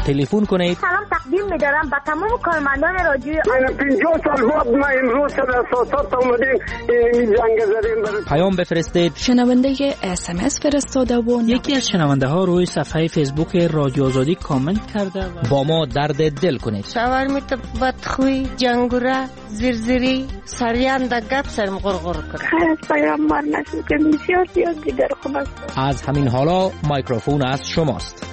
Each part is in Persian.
تلفن کنید. سلام تقدیم می‌دارم به تمام کارمندان رادیو. من 50 سال بعد ما امروز در اساسات اومدیم این جنگ زدیم. پیام بفرستید. شنونده SMS فرستاده و یکی از شنونده ها روی صفحه فیسبوک رادیو آزادی کامنت کرده و با ما درد دل کنید. شاورمیت بدخوی جنگوره زیرزیری سریان در گپ سرم غرغر کرد. خیر از پیامبر نشد که بسیار زیاد دیگر خون است. از همین حالا میکروفون از شماست.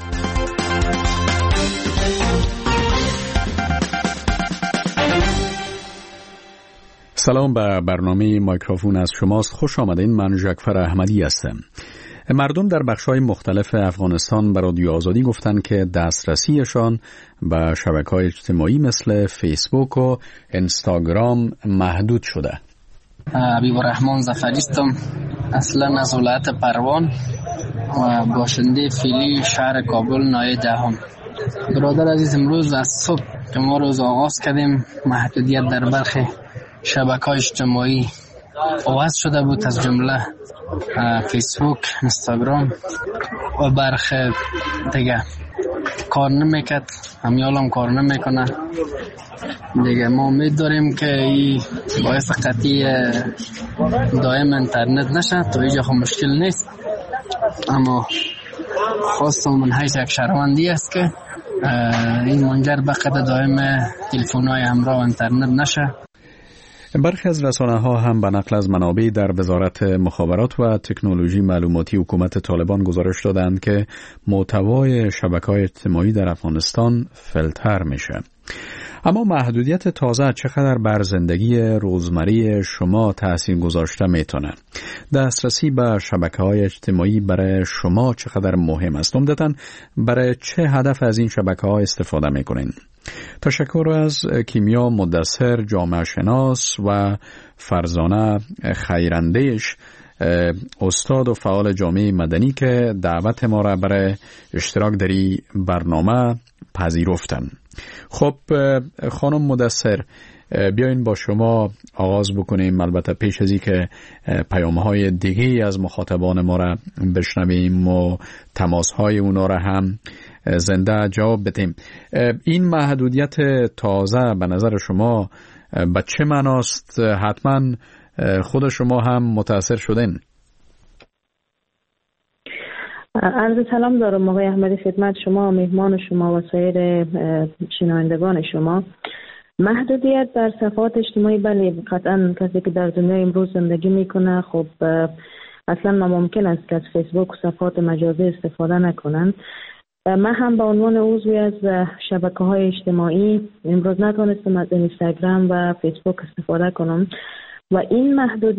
سلام، به برنامه میکروفون از شماست. خوش آمدین. من جعفر احمدی هستم. مردم در بخش‌های مختلف افغانستان به رادیو آزادی گفتند که دسترسیشان به شبکه‌های اجتماعی مثل فیسبوک و اینستاگرام محدود شده. حبیب الرحمن ظفریستم، اصلا از ولایت پروان و باشنده فعلی شهر کابل نایه دهم. برادر عزیز، امروز از صبح که ما روز آغاز کردیم محدودیت در برخی شبکه‌های اجتماعی آغاز شده بود، از جمله فیسبوک، اینستاگرام و برخی دیگه کار نمیکرد، همیال هم کار نمیکنه دیگه. ما امید داریم که این باعث قطعی دائم اینترنت نشه. تا اینجا خب مشکل نیست، اما خواستم من حیث یک شهروندی است که این منجر به قطع دائم تلفن‌های همراه اینترنت نشه. برخی از رسانه‌ها هم به نقل از منابع در وزارت مخابرات و تکنولوژی معلوماتی حکومت طالبان گزارش دادند که محتوای شبکه‌های اجتماعی در افغانستان فیلتر میشه. اما محدودیت تازه چقدر بر زندگی روزمره شما تأثیر گذاشته میتونه؟ دسترسی به شبکه‌های اجتماعی برای شما چقدر مهم است؟ عمدتاً برای چه هدف از این شبکه‌ها استفاده میکنین؟ تشکر از کیمیا مدثر، جامعه شناس، و فرزانه خیراندیش، استاد و فعال جامعه مدنی که دعوت ما را برای اشتراک در این برنامه پذیرفتن. خب خانم مدثر، بیاین با شما آغاز بکنیم، البته پیش از این که پیام‌های دیگه از مخاطبان ما را بشنویم و تماس‌های اونا را هم زنده جواب بدیم. این محدودیت تازه به نظر شما به چه معناست؟ حتما خود شما هم متاثر شدین. عرض سلام دارم آقای احمدی خدمت شما، مهمان شما و سایر شنوندگان شما. محدودیت در صفحات اجتماعی، بله قطعا کسی که در دنیای امروز زندگی میکنه خب اصلا ناممکن است که از فیسبوک و صفحات مجازی استفاده نکنن. من هم به عنوان عضوی از شبکه‌های اجتماعی امروز نتونستم از اینستاگرام و فیسبوک استفاده کنم و این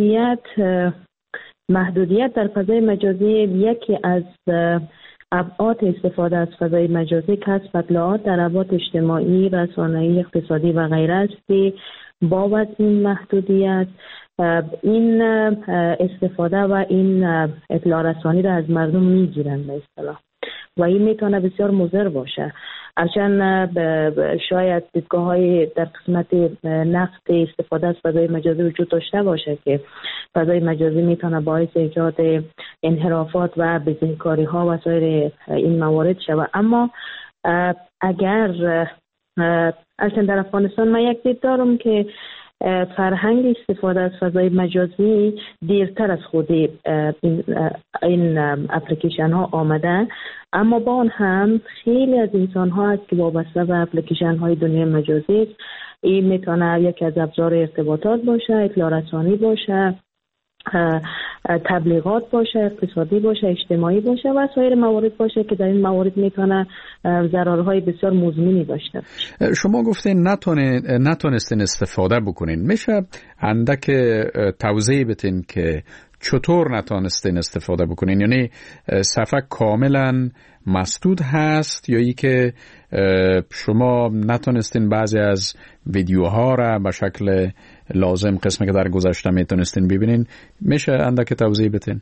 محدودیت در فضای مجازی یکی از ابعاد استفاده از فضای مجازی کسب اطلاعات در ابعاد اجتماعی، رسانه‌ای، اقتصادی و غیره است که بابت این محدودیت این استفاده و این اطلاع رسانی را از مردم میگیرن به اصطلاح و این میتونه بسیار مضر باشه. هرچند شاید دیدگاه‌های در قسمت نقد استفاده از فضای مجازی وجود داشته باشه که فضای مجازی میتونه باعث ایجاد انحرافات و بزهکاری‌ها و سایر این موارد شود، اما اگر اصلا در افغانستان من یک دید دارم که فرهنگ استفاده از فضای مجازی دیرتر از خود این اپلیکیشن ها آمده، اما با آن هم خیلی از انسان ها هست که وابسته به اپلیکیشن های دنیای مجازی است. این میتونه یکی از ابزار ارتباطات باشه، اطلاع رسانی باشه، تبلیغات باشه، اقتصادی باشه، اجتماعی باشه و سایر موارد باشه که در این موارد میتونه ضررهای بسیار مزمنی داشته باشه. شما گفتین نتونستین استفاده بکنین، میشه اندک توضیح بدین که چطور نتونستین استفاده بکنین؟ یعنی صفحه کاملا مسدود هست یا ای که شما نتونستین بعضی از ویدیوها را به شکل لازم قسمی که در گذشته میتونستین ببینین؟ میشه اندک توضیح بدین؟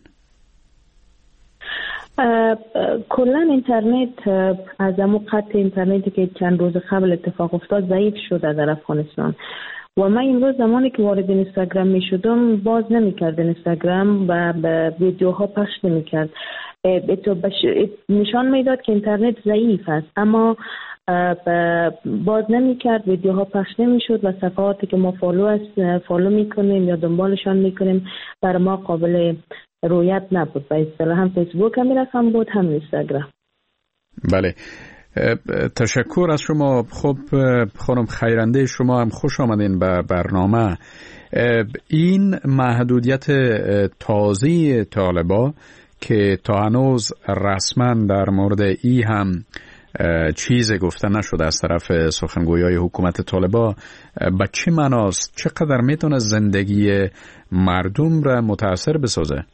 کلا اینترنت از همون قطع اینترنتی که چند روز قبل اتفاق افتاد ضعیف شده در افغانستان و من امروز زمانی که وارد اینستاگرام می شدم باز نمی کرد اینستاگرام و ویدیوها پخش نمی کرد. نشان میداد که اینترنت ضعیف است، اما باز نمی‌کرد، ویدیوها پخش نمی‌شد و صفحاتی که ما فالو می‌کنیم یا دنبالشان می‌کنیم بر ما قابل رویت نبود. به اصطلاح هم فیسبوک هم رقم بود، هم اینستاگرام. بله، تشکر از شما. خب خانم خیرنده، شما هم خوش آمدین به برنامه. این محدودیت تازه طالبا که تا هنوز رسما در مورد ای هم چیز گفته نشده از طرف سخنگویای حکومت طالبا، به چه معناست؟ چقدر میتونه زندگی مردم را متاثر بسازه؟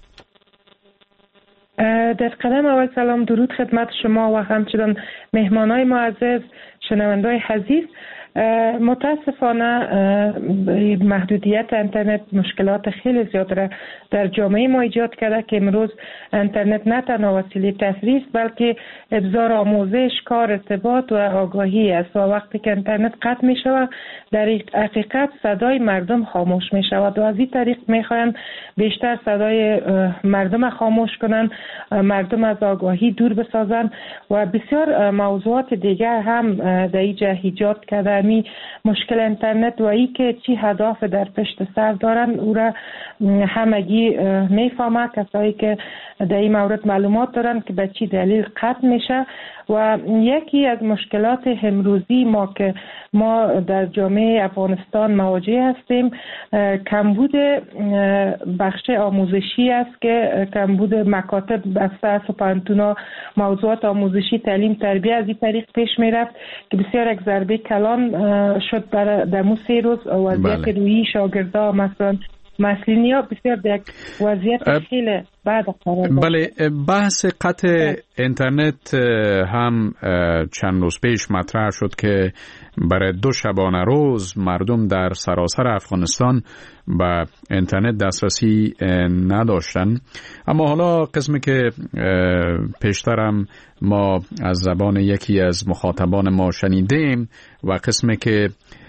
در قدم اول سلام درود خدمت شما و همچنان مهمانای معزز، شنوندای عزیز. متاسفانه محدودیت اینترنت مشکلات خیلی زیاد را در جامعه ما ایجاد کرده که امروز اینترنت نه تنها وسیله تفریح است بلکه ابزار آموزش، کار، ارتباط و آگاهی است و وقتی که اینترنت قطع می شود در حقیقت صدای مردم خاموش می شود و از این طریق می خواهند بیشتر صدای مردم خاموش کنند، مردم از آگاهی دور بسازند و بسیار موضوعات دیگر هم در اینجا ایجاد کرده. مشکل اینترنت و ای که چی هدف در پشت سر دارن او را همگی میفهمه، کسایی که در این مورد معلومات دارن که به چی دلیل قطع میشه. و یکی از مشکلات امروزی ما در جامعه افغانستان مواجه هستیم کمبود بخش آموزشی است که کمبود مکاتب بسته و پانتونا موضوعات آموزشی، تعلیم، تربیت از این طریق پیش میرفت که بسیار یک ضربه کلان شد در مو 3 روز وضعیت روحی شاگردا مثلا مسئولینیا بسیار در وضعیت خیلی بعد قرار داشت. بله، بحث قطع اینترنت هم چند روز پیش مطرح شد که برای 2 شبانه روز مردم در سراسر افغانستان به اینترنت دسترسی نداشتن. اما حالا قسمی که پیشترم ما از زبان یکی از مخاطبان ما شنیدیم و قسمی که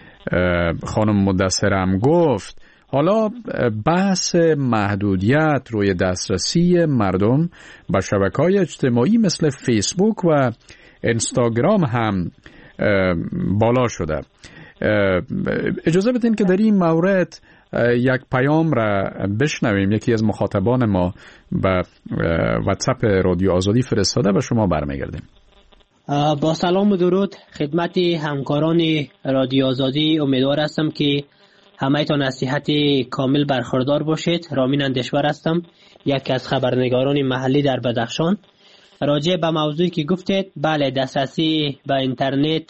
خانم مدثرم گفت، حالا بحث محدودیت روی دسترسی مردم به شبکه‌های اجتماعی مثل فیسبوک و اینستاگرام هم بالا شده. اجازه بدین که در این مورد یک پیام را بشنویم. یکی از مخاطبان ما به واتساپ رادیو آزادی فرستاده و شما برمیگردیم. با سلام و درود خدمت همکاران رادیو آزادی. امیدوار هستم که همه‌تان از صحت کامل برخوردار باشید. رامین اندیشور هستم، یکی از خبرنگاران محلی در بدخشان. راجع به موضوعی که گفتید، بله، دسترسی به اینترنت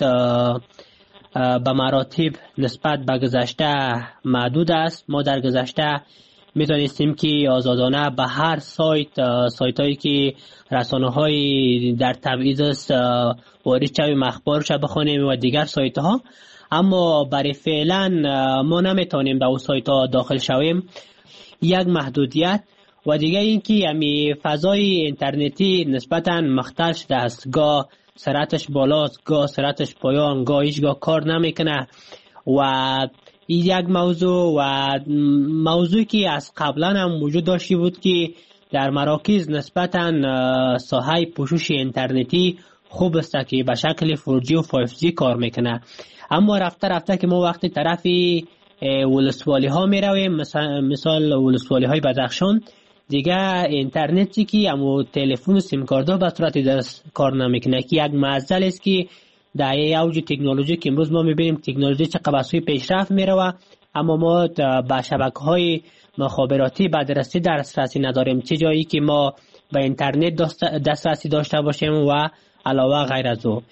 به مراتب نسبت به گذشته محدود است. ما در گذشته میتونستیم که آزادانه به هر سایتایی که رسانه‌های در تبعیض است وارد شویم، اخبارش بخونیم و دیگر سایت‌ها، اما برای فعلا ما نمیتونیم در اون سایت‌ها داخل شویم. یک محدودیت و دیگه این که همی فضای اینترنتی نسبتاً مختل شده است. گاه سرعتش بالاست، گاه سرعتش پایان، گاه هیچگاه کار نمیکنه و این یک موضوع و موضوعی که از قبلا هم وجود داشتی بود که در مراکز نسبتاً ساحه پوشش اینترنتی خوب است که به شکل 4G و 5G کار میکنه. اما رفته رفته که ما وقتی طرف ولسوالی ها می رویم، مثال ولسوالی های بدخشان، دیگه اینترنتی که همو تلفن و سیم کارت به صورت درست کار نمیکنه که یک معضل است که در اوج تکنولوژی که امروز ما میبینیم تکنولوژی چقدر به سوی پیشرفت میروه، اما ما به شبکه‌های مخابراتی به دسترسی نداریم. چه جایی که ما به اینترنت دسترسی داشته باشیم و علاوه غیر از او.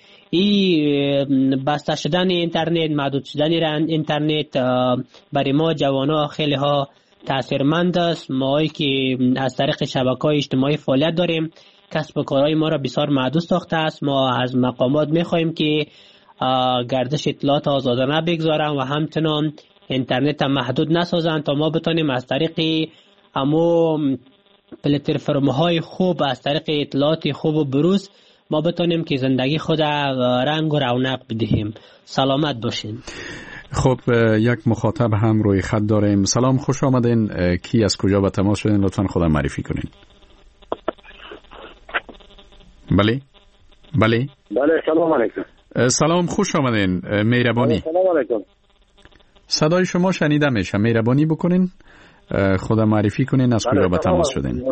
این بسته شدن اینترنت، محدود شدن اینترنت برای ما جوانان خیلی ها تاثیرمند است. ما که از طریق شبکه‌های اجتماعی فعالیت داریم، کسب و کارهای ما را بسیار محدود ساخته است. ما از مقامات می‌خواهیم که گردش اطلاعات آزادانه بگذارن و همچنان اینترنت هم محدود نسازن تا ما بتونیم از طریق همو پلتفرم‌های خوب، از طریق اطلاعات خوب و بروز ما بتونیم که زندگی خود رنگ و رونق بدهیم. سلامت باشین. خب یک مخاطب هم روی خط داریم. سلام، خوش آمدین. کی از کجا به تماس شدین؟ لطفاً خودم معرفی کنین. بله. سلام علیکم. سلام، خوش آمدین. مهربانی. سلام علیکم. صدای شما شنیده میشه. مهربانی بکنین خدا معرفی کنین از کجا به تماس شدین.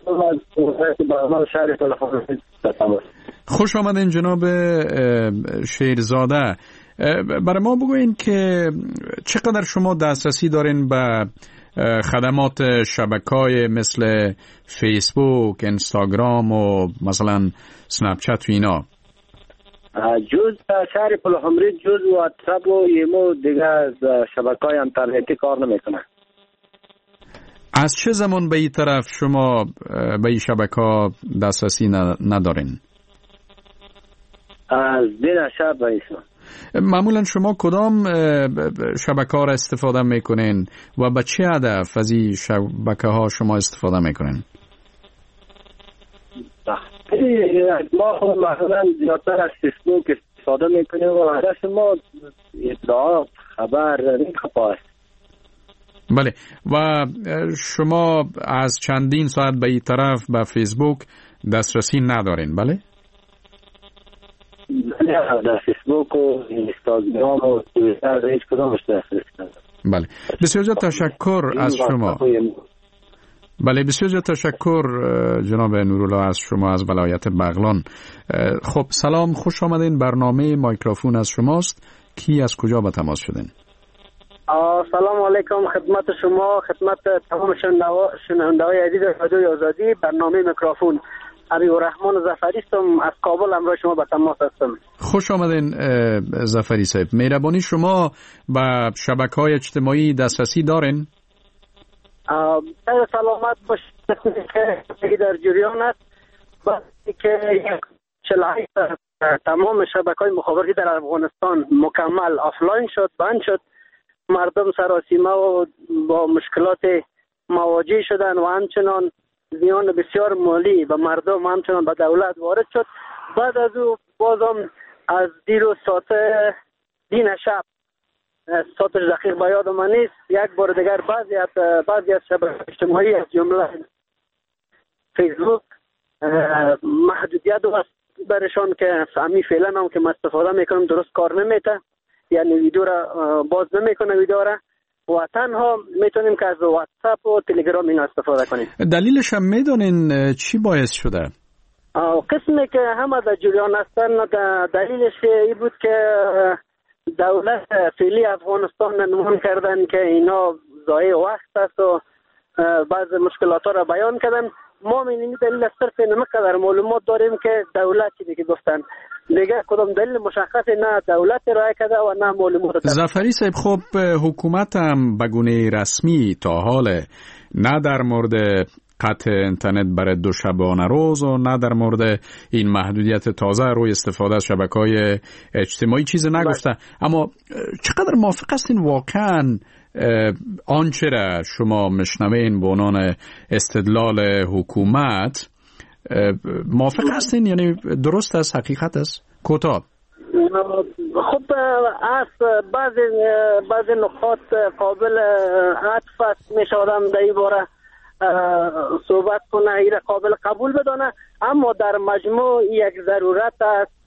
خوش آمدین جناب شیرزاده. برای ما بگوین که چقدر شما دسترسی دارین به خدمات شبکه‌های مثل فیسبوک، اینستاگرام و مثلا سنپ چت و اینا؟ جز شهر پلحمری جز واتساپ و ایمو دیگه از شبکه‌های اینترنتی کار نمیکنه. از چه زمان به این طرف شما به این شبکه‌ها دسترسی ندارین؟ از دین شب به ایسا. معمولا شما کدام شبکه ها را استفاده میکنین و به چه هدف از این شبکه ها شما استفاده میکنین؟ ما خود مثلا زیادتر از فیسبوک استفاده میکنیم و هدف ما اطلاع خبر خبر است. بله. و شما از چندین ساعت به این طرف به فیسبوک دسترسی ندارین؟ بله؟ در فیسبوک و اینستاگرام و توییتر هیچ کدامش دسترسی ندارم. بله، بسیار زیاد تشکر از شما. بله، بسیار زیاد تشکر جناب نورالله از شما از ولایت بغلان. خب سلام، خوش آمدین. برنامه مایکروفون از شماست. کی از کجا به تماس شدین؟ سلام علیکم خدمت شما، خدمت تمام شنونده‌های عزیز رادیوی آزادی. برنامه میکروفون حبیب الرحمن ظفری هستم، از کابل همراه شما به تماس هستم. خوش آمدین ظفری صاحب. مهربانی شما به شبکه‌های اجتماعی دسترسی دارین؟ سلامت باشید که در جریان است. وقتی که 48 تمام شبکه‌های مخابراتی در افغانستان مکمل آفلاین شد، بند شد، مردم سراسیمه و با مشکلات مواجه شدن و همچنان زیان بسیار مالی و مردم همچنان به دولت وارد شد. بعد از او بازم از دیروز ساعت دین شب ساعتش دقیق به یاد من نیست، یک بار دیگر بعضی از شبکه‌های اجتماعی از جمله فیسبوک محدودیت است برشان که فهمی فعلا هم که من استفاده میکنم درست کار نمیته، یعنی ویدیو را باز نمیکنه ویدیو را و تنها میتونیم که از واتساپ و تلگرام این استفاده کنیم. دلیلش هم میدونین چی باعث شده؟ قسمی که همه در جریان هستن دلیلش این بود که دولت فعلی افغانستان نمون کردن که اینا ضایع وقت است و بعض مشکلات را بیان کردن. ما این دلیل صرف نمیقدر معلومات داریم که دولت چی دیگه گفتن، دیگه کدام دلیل مشخص نه دولت رای کرده و نه معلومات. ظفری صاحب، خب حکومت هم به گونه رسمی تا حال نه در مورد قطع اینترنت برای 2 شبانه روز و نه در مورد این محدودیت تازه روی استفاده از شبکه‌های اجتماعی چیزی نگفته. اما چقدر موافق هستین واقعا آنچه را شما مشنوین به عنوان استدلال حکومت موافق هستین؟ یعنی درست است، حقیقت است؟ کوتاه. خب از بعضی نقاط قابل عطف است، میشه آدم در این باره صحبت کنه، این قابل قبول بدانه، اما در مجموع یک ضرورت است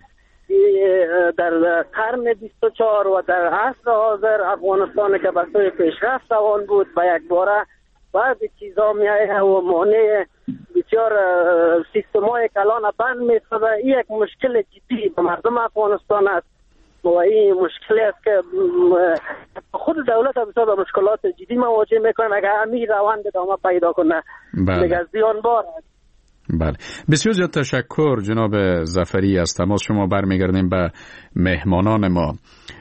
در قرن 24 و در عصر حاضر افغانستان که به سوی پیشرفت روان بود به یک باره بعضی چیزا میایه و مانع بسیار سیستمای کلان بند میسازه. این یک مشکل جدی به مردم افغانستان است و این مشکلی است که خود دولت بسیار به مشکلات جدی مواجه میکنه. اگر همین روند ادامه پیدا کنه دیگه زیان بار است. بله، بسیار زیاد تشکر جناب ظفری. از تماس شما برمیگردیم به مهمانان ما.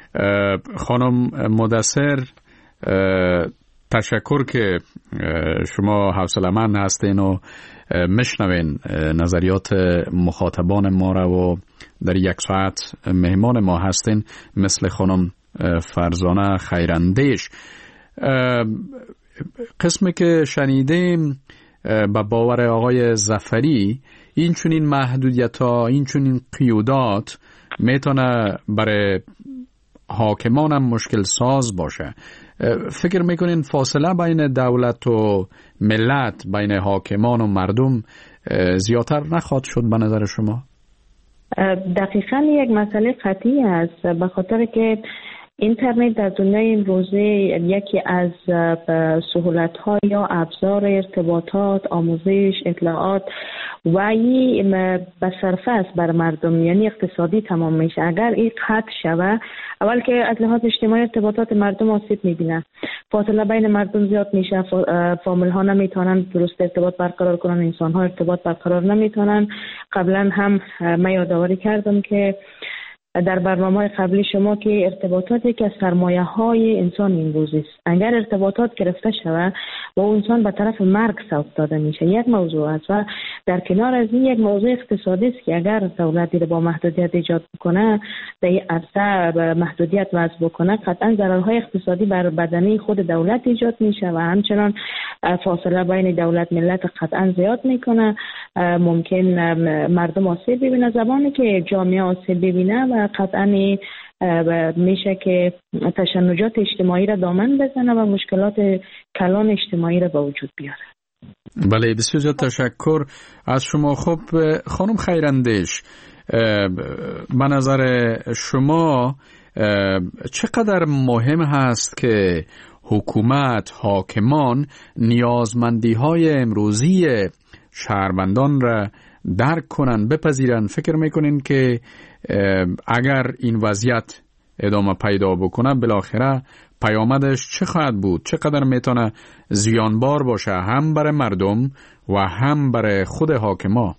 خانم مدثر، تشکر که شما حوصله‌مند هستین و مشنوین نظریات مخاطبان ما را و در 1 ساعت مهمان ما هستین، مثل خانم فرزانه خیراندیش. قسمی که شنیدیم با باور آقای ظفری، این چنین محدودیت‌ها، این چنین قیودات میتونه برای حاکمان هم مشکل ساز باشه. فکر میکنین فاصله بین دولت و ملت، بین حاکمان و مردم زیادتر نخواهد شد به نظر شما؟ دقیقاً یک مسئله قطعی است، به خاطر که اینترنت در دنیای امروزه یکی از سهولت‌ها یا ابزار ارتباطات، آموزش، اطلاعات و این به صرفه است بر مردم، یعنی اقتصادی تمام میشه. اگر این قطع شوه، اول که از لحاظ اجتماعی ارتباطات مردم آسیب میبینه، فاصله بین مردم زیاد میشه، فامیل ها نمیتونن درست ارتباط برقرار کنن، انسان ها ارتباط برقرار نمیتونن. قبلا هم من یادآوری کردم که در برنامه قبلی شما که ارتباطاتی که سرمایه های انسان امروزی است، اگر ارتباطات گرفته شود و انسان به طرف مرگ سوق داده میشه، یک موضوع است. و در کنار از این یک موضوع اقتصادی است که اگر دولتی با محدودیت ایجاد بکنه، در این عرصه محدودیت وضع بکنه، قطعا ضررهای اقتصادی بر بدنی خود دولت ایجاد میشه و همچنان فاصله بین دولت ملت قطعا زیاد میکنه. ممکن مردم آسیب ببینه، زمانی که جامعه آسیب ببینه و قطعا میشه که تشنجات اجتماعی را دامن بزنه و مشکلات کلان اجتماعی را به وجود بیاره. بله، بسیار زیاد تشکر از شما. خب خانم خیراندیش، به نظر شما چقدر مهم هست که حکومت، حاکمان نیازمندی های امروزی شهروندان را درک کنن، بپذیرن؟ فکر میکنین که اگر این وضعیت ادامه پیدا بکنه بالاخره پیامدش چه خواهد بود؟ چقدر میتونه زیانبار باشه هم برای مردم و هم برای خود حاکما؟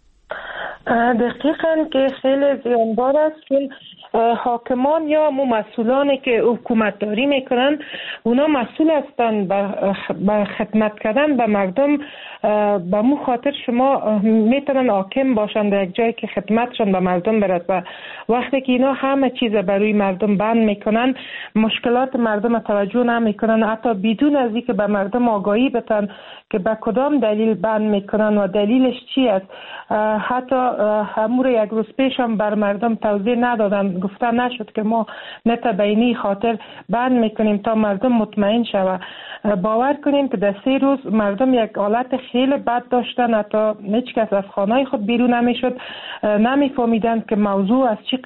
دقیقاً که خیلی زیانبار است، چون حاکمان یا مسئولانی که حکومتداری میکنن اونا مسئول هستند به خدمت کردن به مردم. به مو خاطر شما میتونن حاکم باشن در یک جایی که خدمتشون به مردم برد و وقتی که اینا همه چیز برای مردم بند میکنن، مشکلات مردم توجه نمیکنن، حتی بدون از اینکه به مردم آگاهی بدن که به کدام دلیل بند میکنن و دلیلش چی است. حتی امور یک روز پیش هم بر مردم توضیح ندادن، گفته نشد که ما نتا به اینی خاطر بند میکنیم تا مردم مطمئن شود. باور کنیم که در 3 روز مردم یک حالت خیلی بد داشتن، حتی هیچ کس از خانه خود بیرون نمیشد، نمیفهمیدند که موضوع از چی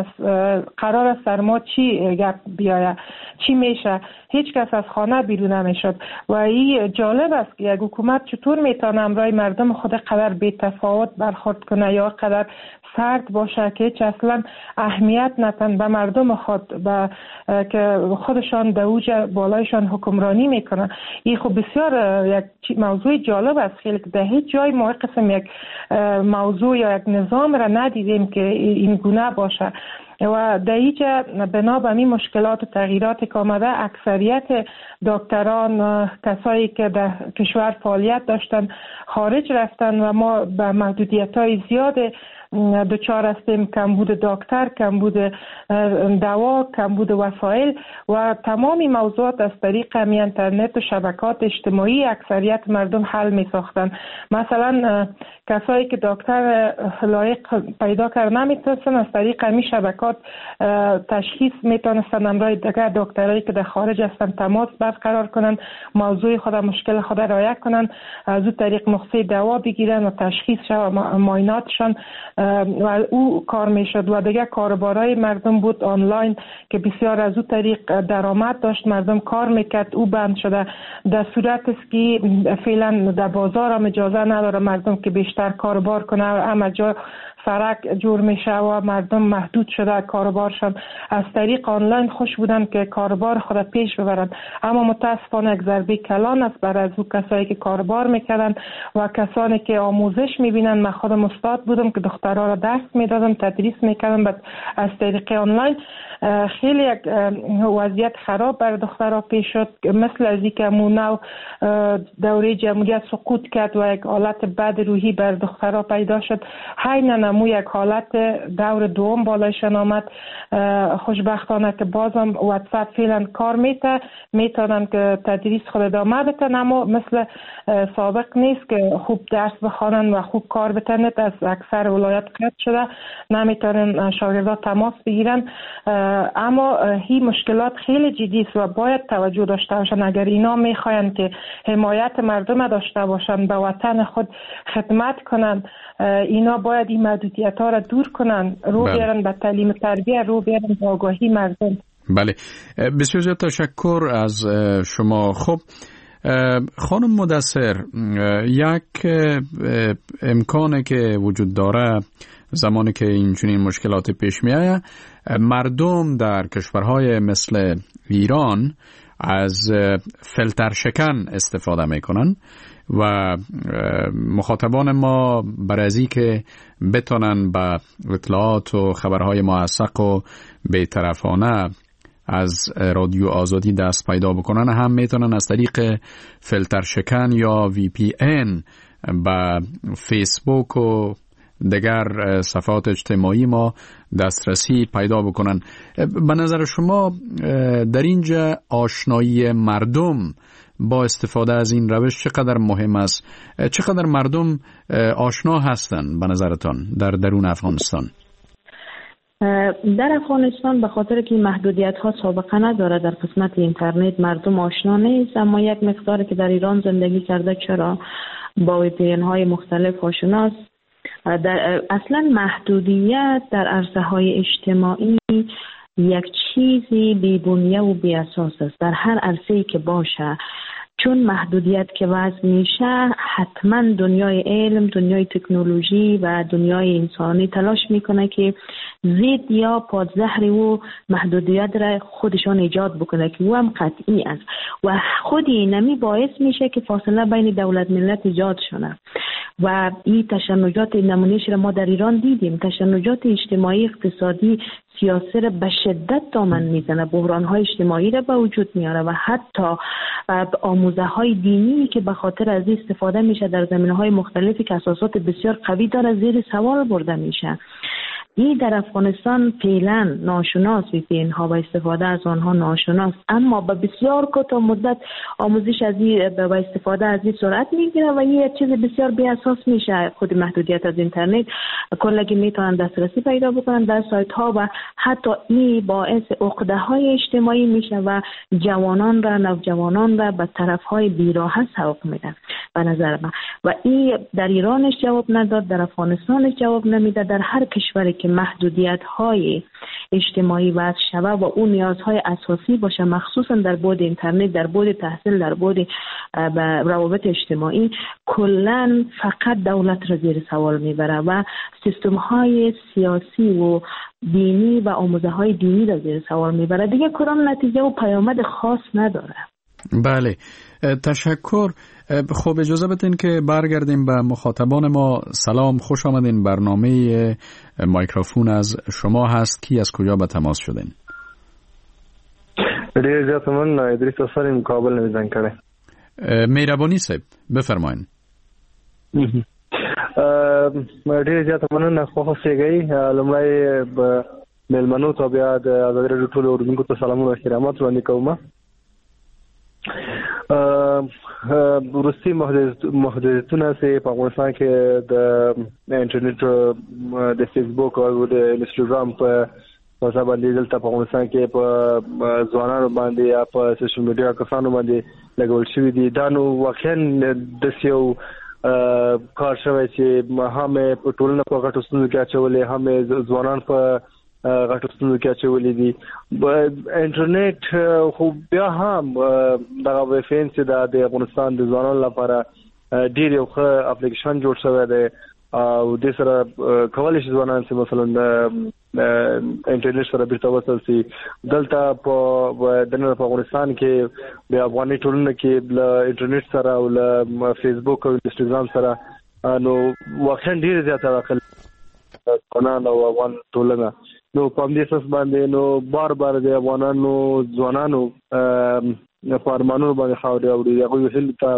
قرار است در ما چی گپ بیاید، چی میشه. هیچ کس از خانه بیرون نمیشد و این جالب است که یک حکومت چطور میتونه امرای مردم خود قدر بی تفاوت برخورد کنه یا قدر سرد باشه که هیچ اصلا اهمیت نتن به مردم خود که خودشان در اوج بالایشان حکمرانی میکنن. این خب بسیار یک موضوع جالب است، خیلی در هیچ جای ما قسم یک موضوع یا یک نظام را ندیدیم که این گونه باشه. و در اینجا بنا به این مشکلات و تغییراتی که آمده، اکثریت دکتران، کسایی که در کشور فعالیت داشتن خارج رفتن و ما به محدودیت‌های زیاد دچار هستیم. کمبود دکتر، کمبود دوا، کمبود وسایل و تمامی موضوعات از طریق اینترنت و شبکات اجتماعی اکثریت مردم حل می ساختن. مثلا کسایی که دکتر لایق پیدا کردن نمیتونستن، از طریق این شبکات تشخیص میتونستن امرای دیگر دکترایی که در خارج هستن تماس برقرار کنن، موضوع خود مشکل خود رعایت کنن، از اون طریق نسخه دوا بگیرن و تشخیص و معایناتشان و او کار میشد. و دیگه کاربارای مردم بود آنلاین که بسیار از او طریق درآمد داشت، مردم کار میکرد، او بند شده. در صورت است که فعلا در بازار هم اجازه نداره مردم که بیشتر کاربار کنه، همه جا فرق جور میشه و مردم محدود شده کاربارشان. از طریق آنلاین خوش بودن که کاربار خود پیش ببرن، اما متاسفانه یک ضربه کلان است برای از او کسایی که کاربار میکردن و کسانی که آموزش میبینن. من خودم استاد بودم که دخترها را درس میدادم، تدریس میکردم از طریق آنلاین. خیلی یک وضعیت خراب بر دخترها پیش شد، مثل از اینکه مونو دوره جمهوریت سقوط کرد و یک حالت بد روحی بر دخترها پیدا شد. همو یک حالت دور دوم بالایشان آمد. خوشبختانه که بازم واتساپ فعلا کار میتونن که تدریس خود ادامه بدن، اما مثل سابق نیست که خوب درس بخوانن و خوب کار بتنن. از اکثر ولایت قطع شده، نمیتونن شاگردان تماس بگیرن. اما این مشکلات خیلی جدی است و باید توجه داشته باشن. اگر اینا میخواین که حمایت مردم داشته باشن، به وطن خود خدمت کنن، اینا باید این محدودیت ها را دور کنن، رو بیارن به تعلیم تربیه، رو بیارن به آگاهی مردم. بله، بسیار زیاد تشکر از شما. خب خانم مدثر، یک امکانه که وجود داره زمانی که اینچنین مشکلات پیش میآید، مردم در کشورهای مثل ایران از فیلتر شکن استفاده میکنن و مخاطبان ما برای از که بتونن با اطلاعات و خبرهای موثق و بی‌طرفانه از رادیو آزادی دست پیدا بکنن، هم میتونن از طریق فیلتر شکن یا VPN با فیسبوک و دیگر صفحات اجتماعی ما دسترسی پیدا بکنن. به نظر شما در اینجا آشنایی مردم با استفاده از این روش چقدر مهم است؟ چقدر مردم آشنا هستند به نظرتان در درون افغانستان؟ در افغانستان به خاطر که محدودیت ها سابقه نداره در قسمت اینترنت، مردم آشنا نیست، اما یک مقداری که در ایران زندگی کرده چرا با VPN های مختلف آشناست. اصلا محدودیت در عرصه های اجتماعی یک چیزی بی‌بنیه و بی اساس است در هر عرصه‌ای که باشه، چون محدودیت که وضع میشه حتما دنیای علم، دنیای تکنولوژی و دنیای انسانی تلاش میکنه که ضد یا پادزهر و محدودیت را خودشان ایجاد بکنه که او هم قطعی است و خود اینمی باعث میشه که فاصله بین دولت ملت ایجاد شده و این تشنجات نمونهش را ما در ایران دیدیم. تشنجات اجتماعی، اقتصادی، سیاسی را به شدت دامن میزنه، بحران‌های اجتماعی را به وجود میاره و حتی آموزه‌های دینی که به خاطر از استفاده میشه در زمینه‌های مختلفی که اساسات بسیار قوی داره زیر سوال برده میشه. این در افغانستان فعلا ناشناس، VPN ها و استفاده از آنها ناشناس، اما به بسیار کوتاه مدت آموزش از و استفاده از این سرعت میگیره و این یک چیز بسیار بی اساس میشه. خود محدودیت از اینترنت کلگی میتونن دسترسی پیدا بکنن در سایت ها و حتی این باعث عقده های اجتماعی میشه و جوانان را، نوجوانان را به طرف های بیراه سوق میده به نظر من. و این در ایرانش جواب نداد، در افغانستانش جواب نمیده. در هر کشوری که محدودیت های اجتماعی وضع شود و اون نیازهای اساسی باشه، مخصوصا در بعد اینترنت، در بعد تحصیل، در بعد روابط اجتماعی، کلن فقط دولت را زیر سوال میبره و سیستم های سیاسی و دینی و آموزه های دینی را زیر سوال میبره. دیگه کدام نتیجه و پیامد خاص نداره. بله، تشکر. خب اجازه بدین که برگردیم به مخاطبان ما. سلام، خوش آمدین. برنامه مایکروفون از شما هست. کی از کجا به تماس شدین؟ ډیر زیات من ادریس اصریم کابل نمیزن کرده. مهربانی صاحب بفرمایین. ډیر زیات مننه. خو اوسېږئ. لومړی به مېلمنو ته بیا د ازادي راډیو ټولو اورېدونکو ته سلامونه او احترامات وړاندې کوم. وروستي محدودیتونه چې په افغانستان کې د انټرنیټ، د فیسبوک او د انستاګرام په واسطه باندې دلته په افغانستان کې په ځوانانو باندې یا په سوشل میډیا کسانو باندې لګول شوي دي. دا نو واقعا د یو کار شوی چې هم په ټولنه په غټو ستونزو کې اچولې، هم ځوانان په غټو ستونزو کې اچولې دي. انټرنیټ خو بیا هم دغه VPN چې د افغانستان د ځوانانو لپاره ډېر یو ښه اپلیکیشن جوړ شوی دی او د سره کولی شي ځوانان چې مثلا انټرنیټ سره بیرته وصل شي. دلته په دنه په افغانستان کې د افغاني ټولنه کې له انټرنیټ سره او له فیسبوک او انستاګرام سره نو واقعا ډېر زیات علاقه افغانان او افغان ټولنه نو په دې اساس باندې نو بار د افغانانو ځوانانو په ارمانونو باندې خاورې اوړي. هغوی هیلې ته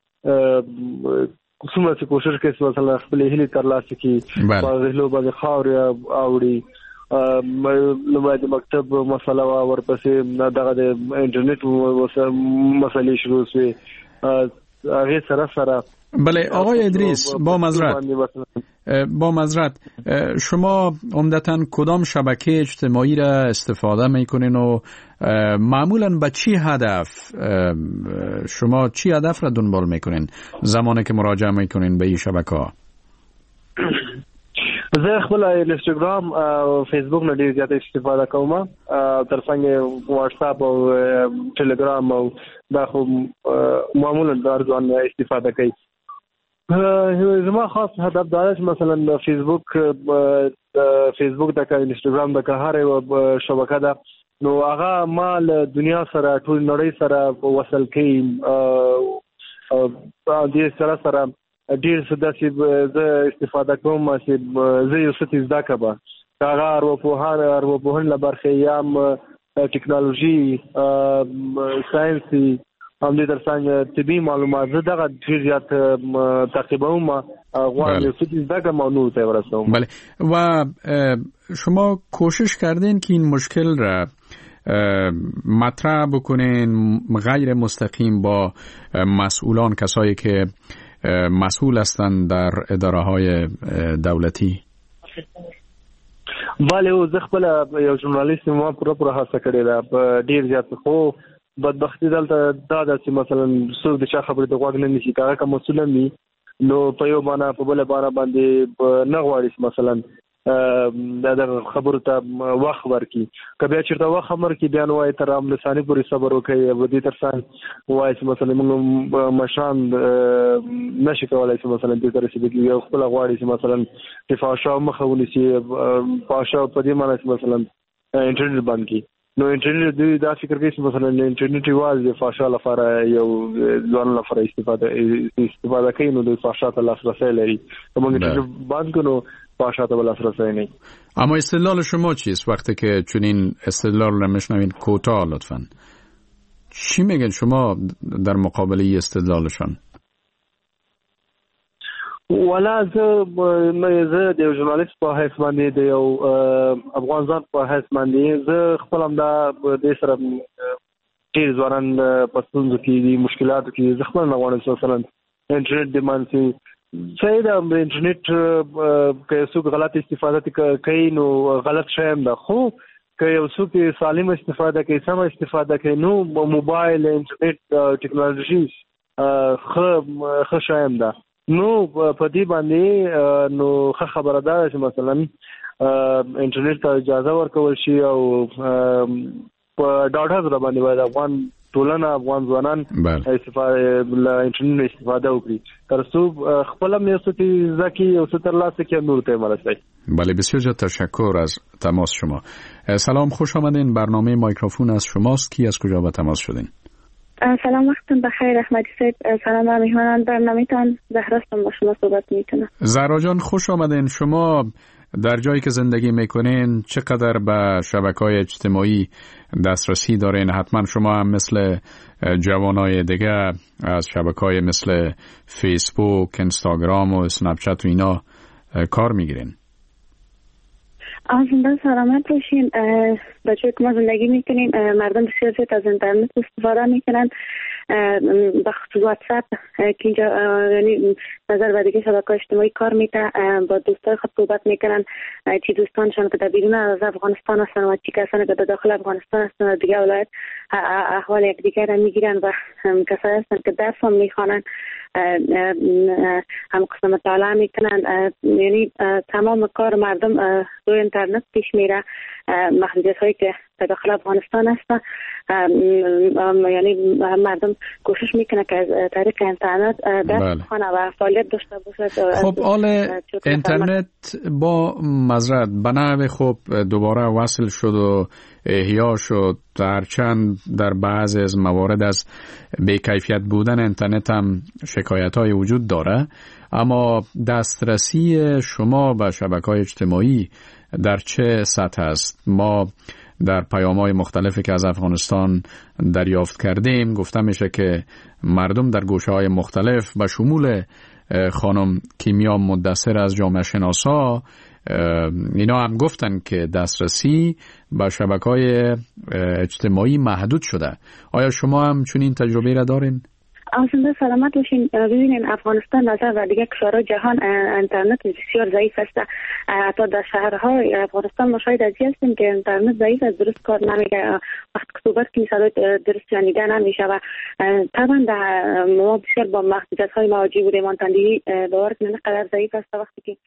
څومره چې کوشش کوي مثلا خپلې هیلې ترلاسه کړي، په هیلو باندې خاورې اوړي. لومړی د مکتب مسله وه، ورپسې دغه د انټرنیټ مسلې شروع شوې. هغې سره بله آقای ادریس، با معذرت شما عمدتاً کدام شبکه اجتماعی را استفاده میکنین و معمولاً به چی هدف شما چی هدف را دنبال میکنین زمانی که مراجعه میکنین به این شبکه ها؟ زه خپل اینستاګرام او فیسبوک نه ډیر زیات استفاده کوم ترڅنګ واتس اپ او ټلګرام او دا خو معمولا د ارزان استفاده کوي. زما خاص هدف دا چې مثلا فیسبوک د انستاګرام د هر یو شبکه ده نو هغه مال دنیا سره ټول نړۍ سره وصل کوي او دې سره ډیر څه داسې استفاده کوم چې زه یو څه زده کوم هغه ارواپوهنه له برخې یا ټکنالوژي ساينسي هم دې ترڅنګ طبي معلومات زه دغه ډیر زیات تعقیبوم غواړم یو څه زده کوم او نور ته ورسوم. بله و شما کوشش کردین که این مشکل را مطرح بکنین غیر مستقیم با مسئولان کسایی که مسئول هستند در اداره های دولتی؟ بله او زه خپل یو ژورنالیست ما پوره هڅه کړې ده ډیر زیات خو بدبختی دلته دا د چې مثلا څوک د چا خبرې د غوږ نه نیسي هغه کوم مسؤل وي نو په یو باندې په بل باندې نه غواړي مثلا دا خبرو ته وخت ورکي کبه چیرته وخت ورکي بیا نو وای تر عام لساني پوری صبر وکي و دې ترڅنګ وای چې مثلا موږ مشان نشي کولای چې مثلا دې تر چې یو خپل غواړي چې مثلا دفاع مخاوني سي پاشا په دې معنی چې مثلا انټرنیټ باندې نو انټرنیټ دوی دا فکر کوي چې مثلا انټرنیټ یوازې د فحشا لپاره یو ځوان لپاره استفاده کوي نو د فحشا ته لاسرسی لري کوم انټرنیټ باندې کنو فحشا ته لاسرسی نه. اما استدلال شما چیست وقتی که چنین استدلال رو میشنوین کوتاه لطفاً چی میگن شما در مقابل استدلالشان؟ ولا زه د ژورنالیست په حیث باندې د یو افغان ځان په حیث باندې زه خپل هم دا د سره ډیر ځوانان په ستونزو کې دي مشکلاتو کې زه خپل نه غواړم چې مثلا انټرنیټ د مانسي صحیح ده انټرنیټ که څوک غلط استفاده کوي نو غلط شی هم ده خو که یو څوک سالم استفاده کوي سم استفاده کوي نو موبایل انټرنیټ ټکنالوژي ښه شی هم ده نو په دې باندې نو خبره ده چې مثلا انټرنیټ ته اجازه ورکول شي او په ډاډه ځای باندې وای افغان ټولنه افغان ځوانان انټرنیټ استفاده وکړي تر څو خپل میوستی زکی او ستر لاسه کې نور ته مرسته. بله بسیار زیاد تشکر از تماس شما. سلام خوش آمدین برنامه مایکروفون از شماست کی از کجا به تماس شدین؟ سلام وقتتون بخیر احمدی صاحب سلام بر میهمانان برنامه‌تان زهراستم با شما صحبت میکنم. زهرا جان خوش آمدین. شما در جایی که زندگی میکنین چقدر به شبکه‌های اجتماعی دسترسی دارین؟ حتما شما هم مثل جوانای دیگه از شبکه‌های مثل فیسبوک، اینستاگرام و اسنپ چت و اینا کار میگیرین. زنده سلامت باشین. در جایی که ما زندگی میکنیم مردم بسیار زیاد از اینترنت استفاده میکنن به خصوص واتساپ که اینجا یعنی نظر به دیگه شبکه‌های اجتماعی کار میده با دوستای خود صحبت میکنن چی دوستانشان که در بیرون از افغانستان هستن و چی کسانی که در داخل افغانستان هستن و دیگه ولایت احوال یکدیگر را میگیرن و کسایی هستن که درس هم میخوانن هم قسم مطالعه میکنن یعنی تمام کار مردم روی اینترنت پیش میره. محدودیت هایی که در داخل افغانستان هستن یعنی مردم کوشش میکنه که از طریق اینترنت درس بخونه و فعالیت داشته باشه. خب حال اینترنت با معذرت بنابه خب دوباره وصل شد و احیا شد هرچند در بعضی از موارد از بی‌کیفیت بودن اینترنت هم شکایت های وجود داره اما دسترسی شما به شبکه‌های اجتماعی در چه سطح است؟ ما در پیام‌های مختلفی که از افغانستان دریافت کردیم گفته میشه که مردم در گوشه‌های مختلف به شمول خانم کیمیا مدثر از جامعه شناسا اینا هم گفتن که دسترسی به شبکه‌های اجتماعی محدود شده. آیا شما هم چنین تجربه را دارین؟ زنده سلامت باشین. ببینین افغانستان نظر و دیگه کشورهای جهان اینترنت بسیار ضعیف است. حتی در شهرهای افغانستان ما شاید از هستیم که اینترنت ضعیف است درست کار نمیکنه وقت که صحبت کنی صدای درست شنیده نمیشه و طبعا ما بسیار با محدودیت‌های مواجه بودیم. آنتندی باور کنین قدر ضعیف است وقتی که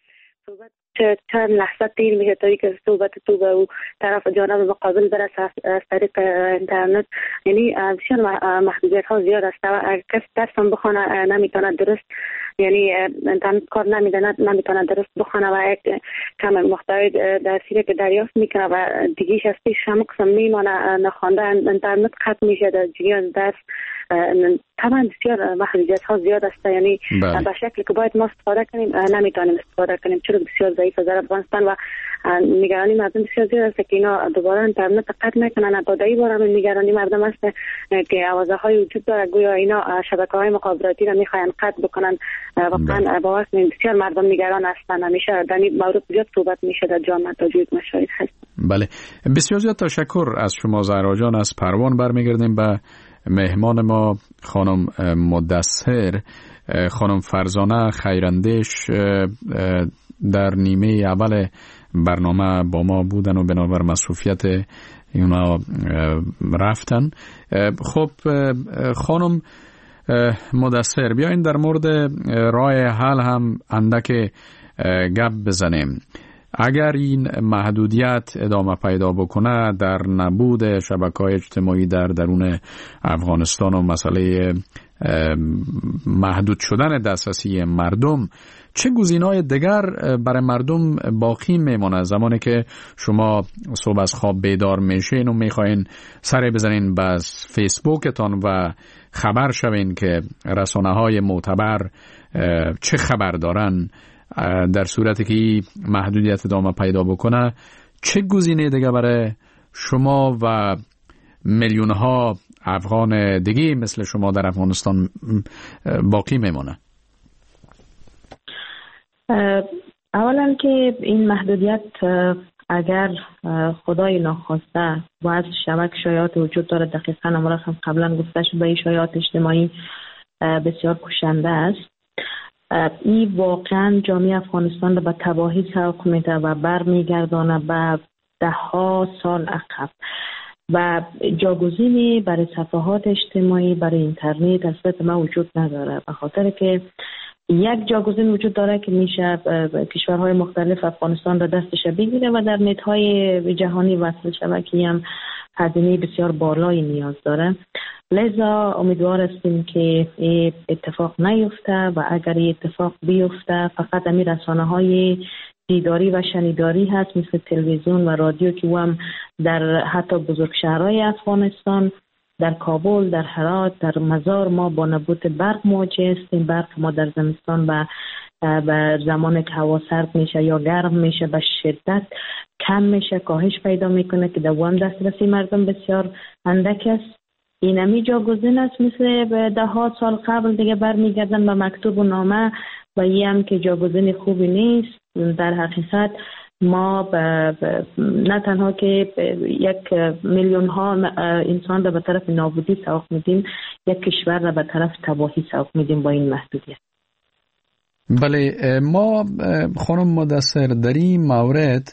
صحبت چند لحظه طول میشه تا اینکه صحبت تو به او طرف جانب مقابل برسه از طریق اینترنت. یعنی بسیار محدودیت ها زیاد است و کس درس بخونه نمیتونه درست، یعنی اینترنت کار نمیتونه درست بخونه و یک کم محتوای درسی که دریافت میکنه و دیگهش از پیش هم قسم میمانه نخوانده، اینترنت ختم میشه در جریان درس. طبعا بسیار محدودیت ها زیاد است، یعنی به شکلی که باید ما استفاده کنیم نمیتونیم استفاده کنیم، چرا بسیار ضعیف است در افغانستان و نگرانی مردم بسیار زیاد است که اینا دوباره اینترنت قطع میکنن. بعدی بار هم نگرانی مردم است که آوازه های وجود داره گویا اینا شبکه های مخابراتی را میخواین قطع بکنن. واقعا باور کنید بسیار مردم نگران هستند. همیشه در این مورد زیاد صحبت میشه در جامعه تا جوید مشاهد هست. بله، بسیار زیاد تشکر از شما زهرا جان. از پروان برمیگردیم به مهمان ما خانم مدثر. خانم فرزانه خیراندیش در نیمه اول برنامه با ما بودن و بنابر مصروفیت اونا رفتن. خب خانم مدثر، بیاین در مورد راه حل هم اندک گپ بزنیم. اگر این محدودیت ادامه پیدا بکنه در نبود شبکه‌های اجتماعی در درون افغانستان و مسئله محدود شدن دسترسی مردم، چه گزینه‌های دیگر برای مردم باقی میمونه زمانی که شما صبح از خواب بیدار میشین و میخواین سر بزنین به فیسبوکتان و خبر شوین که رسانه‌های معتبر چه خبر دارن؟ در صورتی که محدودیت ادامه پیدا بکنه، چه گزینه دیگه برای شما و میلیون ها افغان دیگه مثل شما در افغانستان باقی میمونه؟ اولا که این محدودیت اگر خدای ناخواسته و از شبکه شایعات وجود داره، دقیقا امروز هم قبلا گفته شد، به این شایعات اجتماعی بسیار کشنده است. این واقعا جامعه افغانستان را به تباهی سوق میده و برمیگردانه به ده ها سال عقب و جاگزینی برای صفحات اجتماعی، برای اینترنت اصلا ما وجود نداره، به خاطر که یک جاگزین وجود داره که میشه کشورهای مختلف افغانستان را دستش بگیره و در نت‌های جهانی وصل شبکه‌ای هم هزینه بسیار بالایی نیاز داره. لذا امیدوار هستیم که اتفاق نیفته و اگر اتفاق بیفته فقط همین رسانه‌های دیداری و شنیداری هست مثل تلویزیون و رادیو که هم در حتی بزرگ شهرهای افغانستان، در کابل، در هرات، در مزار ما با نبود برق مواجه هستیم. برق ما در زمستان و زمان که هوا سرد میشه یا گرم میشه به شدت کم میشه، کاهش پیدا میکنه که دوام دسترسی مردم بسیار اندک است. این همی جاگزین است مثل ده ها سال قبل دیگه برمیگردن به مکتوب و نامه و این هم که جاگزین خوبی نیست. در حقیقت ما نه تنها که یک میلیون ها انسان را به طرف نابودی سوق میدیم، یک کشور را به طرف تباهی سوق میدیم با این محدودیت. بله، ما خانم مدثر در این مورد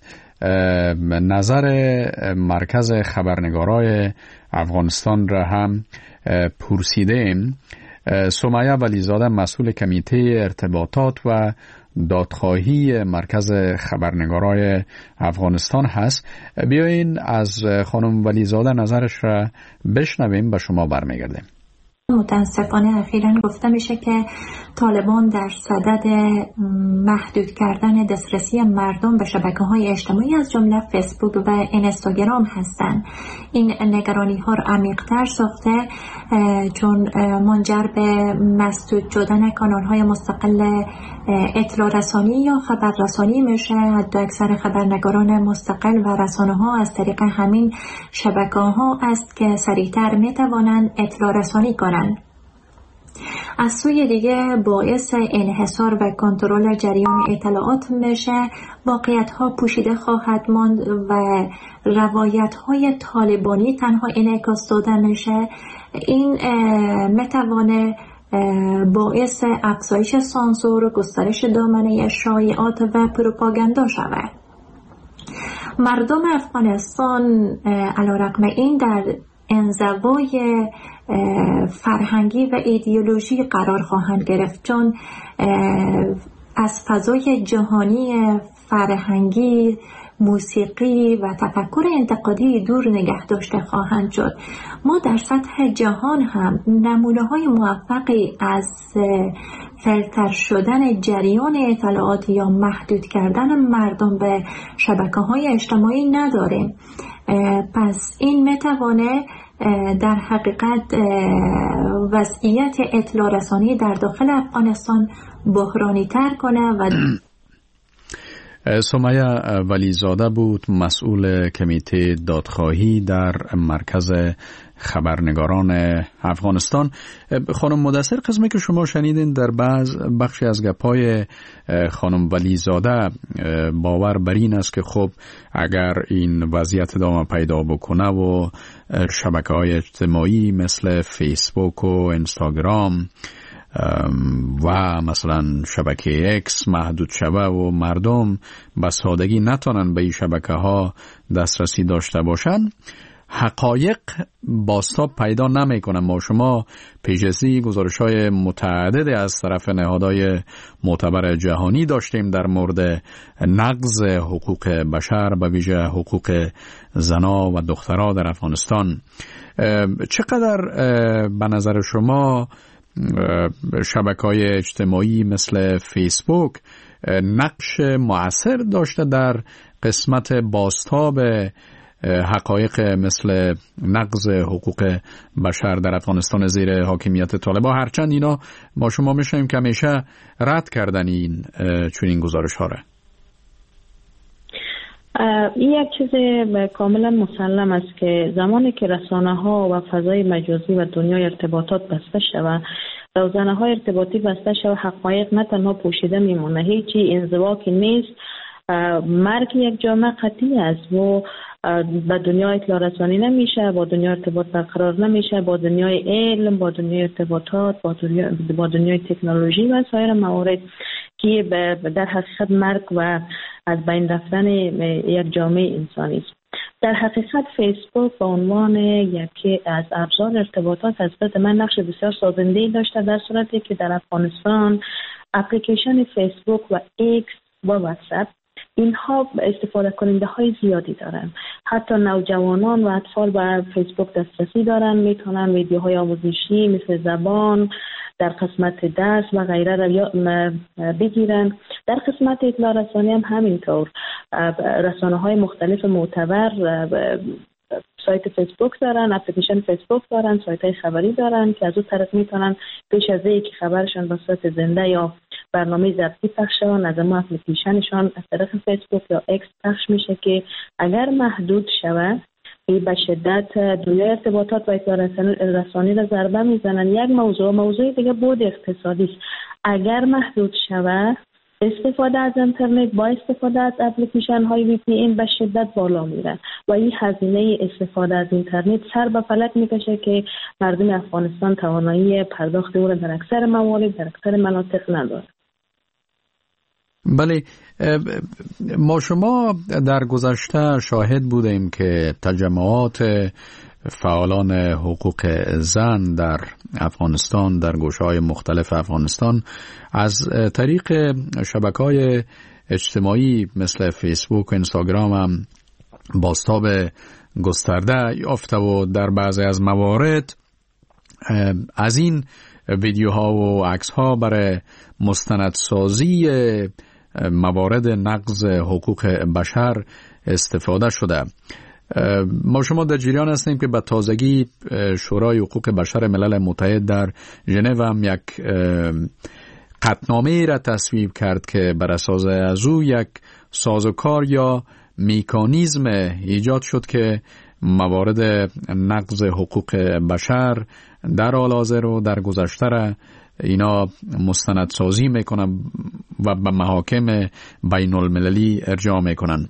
نظر مرکز خبرنگارای افغانستان را هم پرسیدیم. سمیه ولیزاده مسئول کمیته ارتباطات و دادخواهی مرکز خبرنگارای افغانستان هست. بیاین از خانم ولیزاده نظرش را بشنویم، به شما برمیگردیم. متاسفانه اخیراً گفته میشه که طالبان در صدد محدود کردن دسترسی مردم به شبکه‌های اجتماعی از جمله فیسبوک و اینستاگرام هستند. این نگرانی ها را عمیق‌تر ساخته چون منجر به مسدود شدن کانال‌های مستقل اطلاع رسانی یا خبررسانی میشه. حتی اکثر خبرنگاران مستقل و رسانه‌ها از طریق همین شبکه‌ها است که سریعتر میتوانند اطلاع رسانی کنند. از سوی دیگه باعث انحصار و کنترل جریان اطلاعات میشه، واقعیت‌ها پوشیده خواهد ماند و روایت‌های طالبانی تنها انعکاس داده میشه. این میتوانه باعث افزایش سانسور و گسترش دامنه شایعات و پروپاگاندا شود. مردم افغانستان علیرغم این در انزوای فرهنگی و ایدئولوژی قرار خواهند گرفت، چون از فضای جهانی فرهنگی، موسیقی و تفکر انتقادی دور نگه داشته خواهند شد. ما در سطح جهان هم نمونه‌های موفقی از فیلتر شدن جریان اطلاعات یا محدود کردن مردم به شبکه‌های اجتماعی نداریم. پس این میتوانه در حقیقت وضعیت اطلاع رسانی در داخل افغانستان بحرانی تر کنه و سمیه ولیزاده بود، مسئول کمیته دادخواهی در مرکز خبرنگاران افغانستان. خانم مدثر، قسمی که شما شنیدین در بخشی از گپای خانم ولیزاده باور بر این است که خب اگر این وضعیت ادامه پیدا بکنه و شبکه‌های اجتماعی مثل فیسبوک و اینستاگرام و مثلا شبکه اکس محدود شوه و مردم به سادگی نتونن به این شبکه ها دسترسی داشته باشن، حقایق بازتاب پیدا نمیکنن. ما شما پیش‌ازی گزارش‌های متعدد از طرف نهادهای معتبر جهانی داشتیم در مورد نقض حقوق بشر، به ویژه حقوق زنا و دخترها در افغانستان. چقدر به نظر شما شبکه‌های اجتماعی مثل فیسبوک نقش مؤثر داشته در قسمت بازتاب حقایق مثل نقض حقوق بشر در افغانستان زیر حاکمیت طالبان، هرچند اینا ما شما میشنیم که همیشه رد کردن این چنین گزارش ها را؟ این یک چیز کاملا مسلم است که زمانی که رسانه ها و فضای مجازی و دنیای ارتباطات بسته شود، روزنه های ارتباطی بسته شود، حقایق نه تنها پوشیده میمونه، هیچی انزواکی نیست. مرگ یک جامعه قطعی است و با دنیای اطلاع رسانی نمیشه، با دنیای ارتباط برقرار نمیشه، با دنیای علم، با دنیای ارتباطات، با دنیای تکنولوژی و سایر موارد که در حقیقت مرگ و از بین رفتن یک جامعه انسانی است. در حقیقت فیسبوک به عنوان یکی از ابزار ارتباطات از نظر من نقش بسیار سازنده‌ای داشته، در صورتی که در افغانستان اپلیکیشن فیسبوک و ایکس و واتساپ اینها استفاده کننده های زیادی دارن. حتی نوجوانان و اطفال به فیسبوک دسترسی دارن، میتونن ویدیوهای آموزشی مثل زبان در قسمت درس و غیره را بگیرن. در قسمت اطلاع رسانی هم همینطور رسانه های مختلف معتبر سایت فیسبوک دارن، اپلیکیشن فیسبوک دارن، سایت های خبری دارن که از اون طرف میتونن پیش از اینکه خبرشون به صورت زنده یا برنامه ضبطی پخش شون از ما اپلیکیشنشون از طرف فیسبوک یا اکس پخش میشه که اگر محدود شود به شدت دنیای ارتباطات و اطلاع رسانی را ضربه میزنن. یک موضوع دیگه بود اقتصادی است. اگر محدود شود استفاده از اینترنت با استفاده از اپلیکیشن های وی پی این به شدت بالا میره و این هزینه استفاده از اینترنت سر به فلک میکشه که مردم افغانستان توانایی پرداخت او را در اکثر موارد در اکثر مناطق نداره. بله، ما شما در گذشته شاهد بودیم که تجمعات فعالان حقوق زن در افغانستان در گوشه‌های مختلف افغانستان از طریق شبکه‌های اجتماعی مثل فیسبوک و اینستاگرام هم بازتاب گسترده یافته و در بعضی از موارد از این ویدیوها و عکس‌ها برای مستندسازی موارد نقض حقوق بشر استفاده شده. ما شما در جریان هستیم که به تازگی شورای حقوق بشر ملل متحد در ژنو هم یک قطعنامه را تصویب کرد که بر اساس از او یک سازوکار یا مکانیزم ایجاد شد که موارد نقض حقوق بشر در حال حاضر و در گذشته را اینا مستندسازی میکنن و به محاکم بین المللی ارجاع میکنن.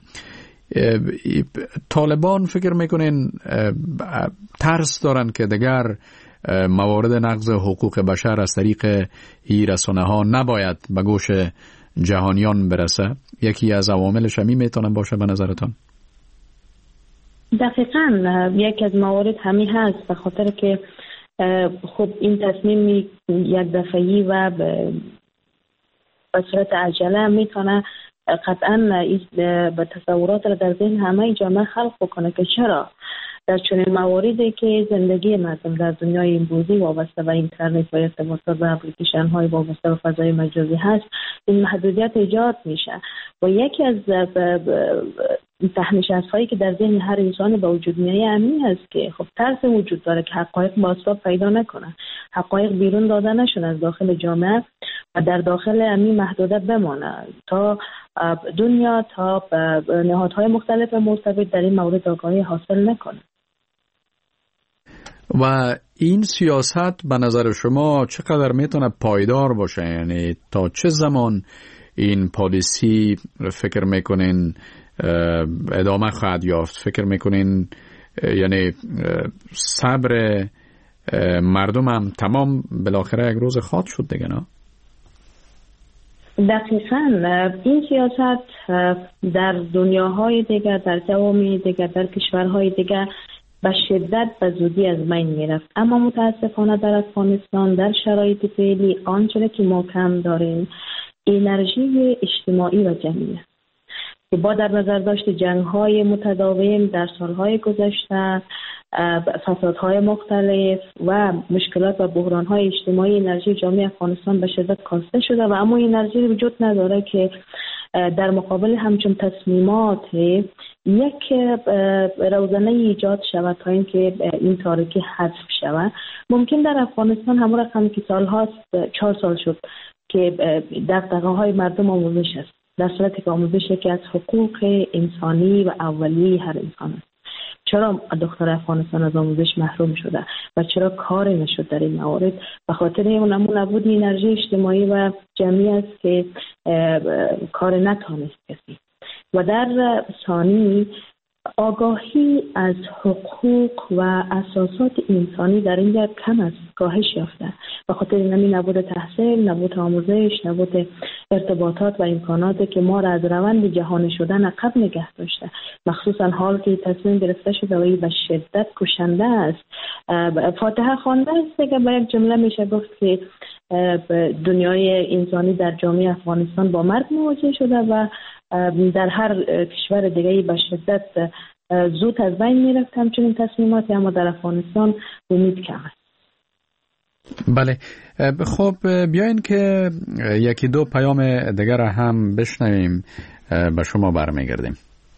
طالبان فکر میکنین ترس دارن که دیگر موارد نقض حقوق بشر از طریق این رسانه ها نباید به گوش جهانیان برسه؟ یکی از عواملش همین میتونن باشه به نظرتان؟ دقیقاً یکی از موارد همین هست، به خاطر که خب این تصمیم یک دفعی و به صورت عجله میتونه قطعا به تصورات را در ذهن همه جامعه خلق بکنه که چرا در چنین مواردی که زندگی مردم در دنیای امروزی وابسته به اینترنت و ارتباطات و اپلیکیشن های وابسته به فضای مجازی هست، این محدودیت ایجاد میشه و یکی از ته‌نشست هایی که در ذهن هر انسان به وجود میاد همین است که خب ترس وجود داره که حقایق بازتاب پیدا نکنه، حقایق بیرون داده نشون از داخل جامعه و در داخل همین محدودیت بمانه تا دنیا تا نهادهای مختلف مرتبط در این مورد آگاهی حاصل نکنه. و این سیاست به نظر شما چقدر میتونه پایدار باشه؟ یعنی تا چه زمان این پالیسی فکر میکنین ادامه خواهد یافت؟ فکر میکنین یعنی صبر مردم هم تمام بالاخره یک روز خواهد شد دیگه نه؟ دقیقاً این سیاست در دنیاهای دیگر، در جوامع دیگر، در کشورهای دیگر به شدت و زودی از بین میرفت، اما متاسفانه در افغانستان در شرایط فعلی آنچه که ما کم داریم انرژی اجتماعی و جمعی است که با در نظر داشت جنگ‌های متداوم در سالهای گذشته، فسادهای مختلف و مشکلات و بحران‌های اجتماعی، انرژی جامعه افغانستان به شدت کاسته شده و اما انرژی وجود نداره که در مقابل همچون تصمیمات یک روزنه ایجاد شود تا اینکه این تاریکی حذف شود. ممکن در افغانستان همون رقمی که سال‌هاست 4 سال شد که دغدغه‌های مردم آموزش است، در صورتی که آموزش یکی از حقوق انسانی و اولیه هر انسان است. چرا دختر افغانستان از آموزش محروم شده و چرا کاری نشد در این موارد؟ به خاطر اون نبود انرژی اجتماعی و جمعی است که کار نتانست کسی. و در ثانی آگاهی از حقوق و اساسات انسانی در اینجا کم است، کاهش یافته. به خاطر همین نبود تحصیل، نبود آموزش، نبود ارتباطات و امکاناتی که ما را از روند جهانی شدن عقب نگه داشته، مخصوصا حال که تصمیم گرفته شده و این به شدت کشنده است. فاتحه خوانده است که با یک جمله میشه گفت که دنیای انسانی در جامعه افغانستان با مرگ مواجه شده و در هر کشور دیگری به شدت زود از بین میرفت همچنین تصمیماتی، اما در افغانستان امید کم است. بله، خب بیاین که یکی دو پیام دیگر هم بشنویم، به شما برمیگردیم.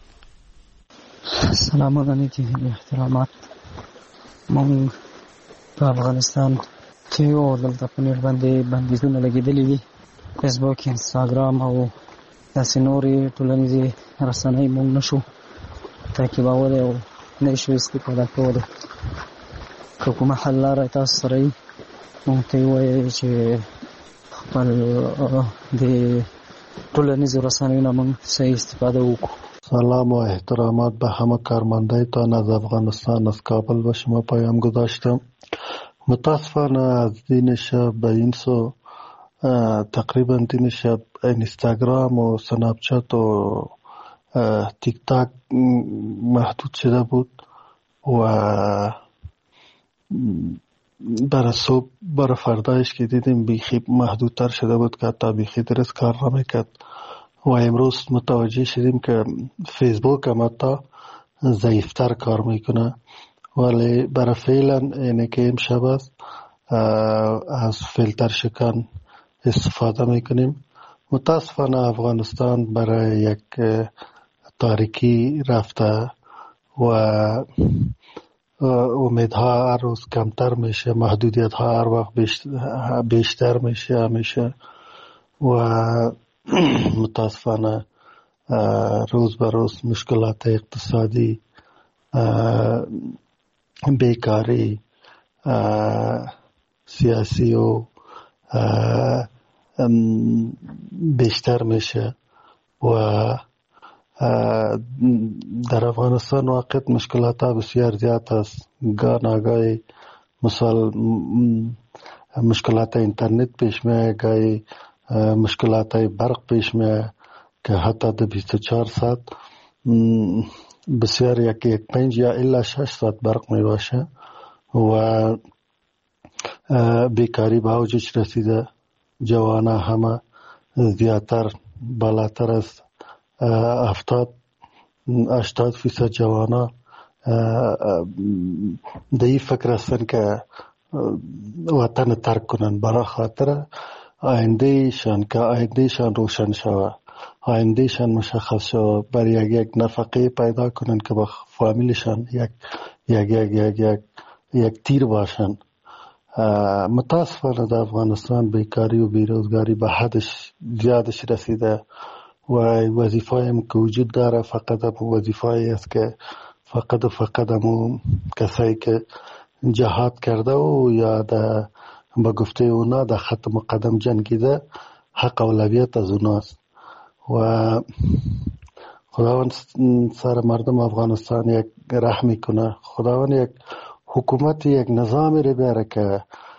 سلام علیکم، احترامات. من په افغانستان کې او دلته په نړۍ باندې بندیزونه لګېدلي دي، فیسبوک، انستاګرام او داسې نورې ټولنیزې رسنۍ موږ نشو تعقیبولی او نه شو استفاده کولی. که کومه حل لاره تاسو سره وي موږ ته یې ووایئ چې خپل د ټولنیزو رسنیو نه موږ صحیح استفاده وکړو. سلام و احترامات به همه کارمندایتان از افغانستان، از کابل به شما پیام گذاشتم. متاسفانه از دین شب به این سو تقریبا دین شب اینستاگرام و سناپچت و تیک تاک محدود شده بود و برای صبح برای فردایش که دیدیم بیخی محدودتر شده بود که حتی بیخی درست کار نمیکرد و امروز متوجه شدیم که فیسبوک هم حتی ضعیفتر کار میکنه، ولی برای فعلا اینه که امشب است از فیلتر شکن استفاده میکنیم. متاسفانه افغانستان برای یک تاریکی رفته و امیدها هر روز کمتر میشه، محدودیت ها هر وقت بیشتر میشه همیشه و متاسفانه روز به روز مشکلات اقتصادی، بیکاری، سیاسی و بیشتر میشه و در افغانستان واقعا مشکلات ها بسیار زیاد است. گاه ناگاهی مثال مشکلات اینترنت پیش میاد، گاهی مشکلات برق پیش میاد که حتی در 24 ساعت بسیار یک 5 یا الا 6 ساعت برق می باشه و بیکاری به اوجش رسیده. جوانا همه زیادتر بالاتر از 80% جوانا دی فکر هستن که وطن ترک کنن برای خاطر آینده شان روشن شوه، آینده شان مشخص شوه، برای یک نفقه پیدا کنن که با فامیلشان یک تیر باشن. متاسفانه در افغانستان بیکاری و بیروزگاری به حدش زیادش رسیده و وظیفه هم که وجود داره فقط وظیفه است که فقط همون کسایی که جهاد کرده و یا به گفته اونا در خط مقدم جنگیده حق اولویت از اوناست و خداوند سر مردم افغانستان یک رحمی کنه، خداوند یک حکومت یک نظامی رو بیاره که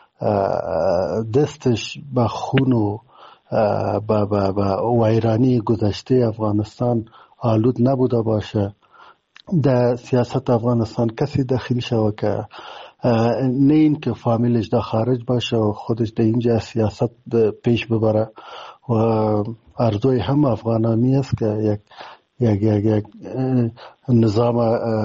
دستش به خون و ویرانی گذشته افغانستان آلود نبوده باشه. در سیاست افغانستان کسی دخیل شوه که نه این که فامیلش در خارج باشه و خودش در اینجا سیاست پیش ببره و ارزوی هم افغانامی است که یک نظام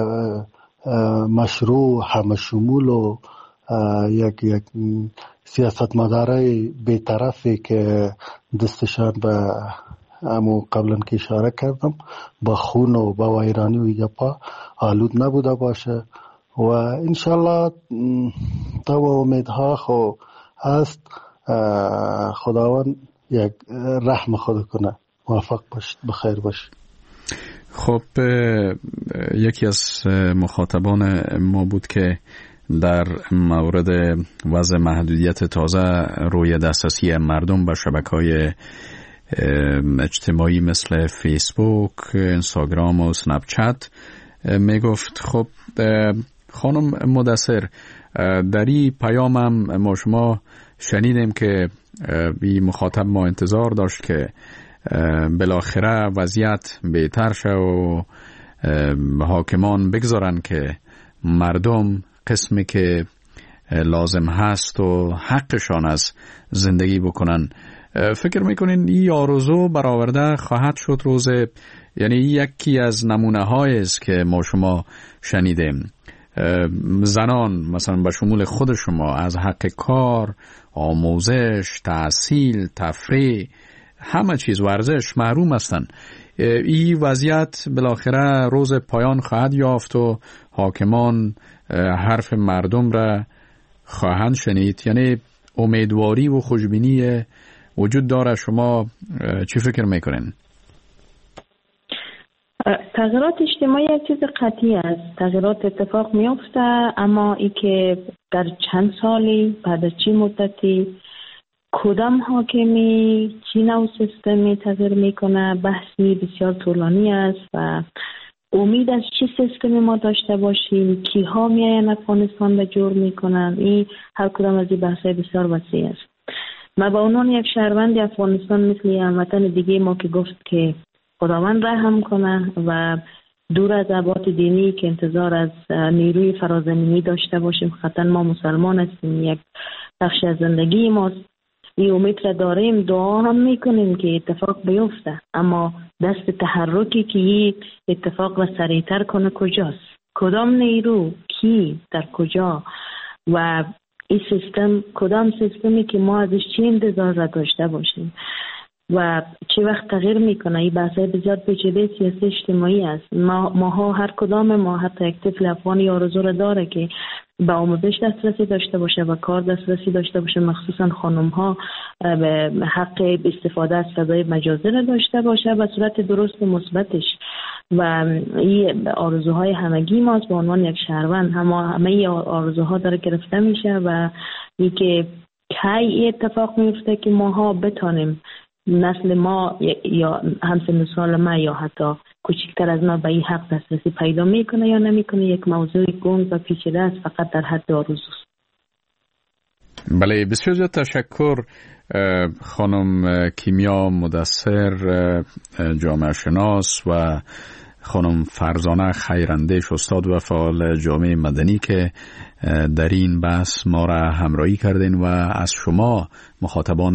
مشروع همه شمول و یک سیاست مداره بی‌طرفی که دستشان به همو قبلا که اشاره کردم با خون و با ویرانی و یپا آلود نبوده باشه و انشالله تا امیدها خو هست. خداوند یک رحم خود کنه. موفق باشید، بخیر باشید. خب یکی از مخاطبان ما بود که در مورد وضع محدودیت تازه روی دسترسی مردم به شبکه‌های اجتماعی مثل فیسبوک، اینستاگرام و اسنپ چت می گفت. خب خانم مدثر، در این پیامم ما شما شنیدیم که این مخاطب ما انتظار داشت که بالاخره وضعیت بهتر شه و حاکمان بگذارن که مردم قسمی که لازم هست و حقشان از زندگی بکنن. فکر میکنین این آرزو برآورده خواهد شد روز؟ یعنی یکی از نمونه هایی است که ما شما شنیدیم. زنان مثلا به شمول خود شما از حق کار، آموزش، تحصیل، تفریح، همه چیز، ورزش محروم هستند. این وضعیت بالاخره روز پایان خواهد یافت و حاکمان حرف مردم را خواهند شنید. یعنی امیدواری و خوشبینی وجود داره. شما چی فکر میکنین؟ تغییرات اجتماعی یک چیز قطعی است. تغییرات اتفاق میفته، اما ای که در چند سالی بعد از چی مدتی کدام حاکمی چی نوع سیستمی تغییر میکنه بحثی بسیار طولانی است و امید از چی سیستمی ما داشته باشیم، کیها میاین افغانستان را جور میکنن، این هر کدام از این بحثای بسیار وسیع است. ما به عنوان یک شهروند افغانستان مثل هموطن دیگه ما که گفت که خداوند رحم کنه و دور از ابعاد دینی که انتظار از نیروی فرازمینی داشته باشیم، خاطر ما مسلمان هستیم، یک بخش از زندگی ماست، این امید را داریم، دعا هم میکنیم که اتفاق بیفته، اما دست تحرکی که این اتفاق را سریعتر کنه کجاست؟ کدام نیرو؟ کی؟ در کجا؟ و این سیستم کدام سیستمی که ما ازش چی انتظار را داشته باشیم و چه وقت تغییر میکنه؟ این بحثای بسیار پیچیده سیاسی اجتماعی است. ماها هر کدام ما، حتی یک طفل افغانی آرزو را داره که به آموزش دسترسی داشته باشه و کار دسترسی داشته باشه، مخصوصا خانم ها به حق استفاده از فضای مجازی را داشته باشه به صورت درست و مثبتش. و این آرزوهای همگی ماست به عنوان یک شهروند. همه این آرزوها داره گرفته میشه و این که کی اتفاق میفته که ماها بتانیم، نسل ما یا همسن سال ما یا حتی کوچکتر از ما به این حق دسترسی پیدا میکنه یا نمیکنه، یک موضوع گنگ و پیچیده است، فقط در حد آرزوست. بله، بسیار زیاد تشکر خانم کیمیا مدثر، جامعه شناس، و خانم فرزانه خیراندیش، استاد و فعال جامعه مدنی که در این بحث ما را همراهی کردین، و از شما مخاطبان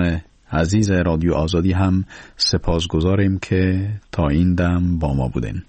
عزیز رادیو آزادی هم سپاسگزاریم که تا این دم با ما بودین.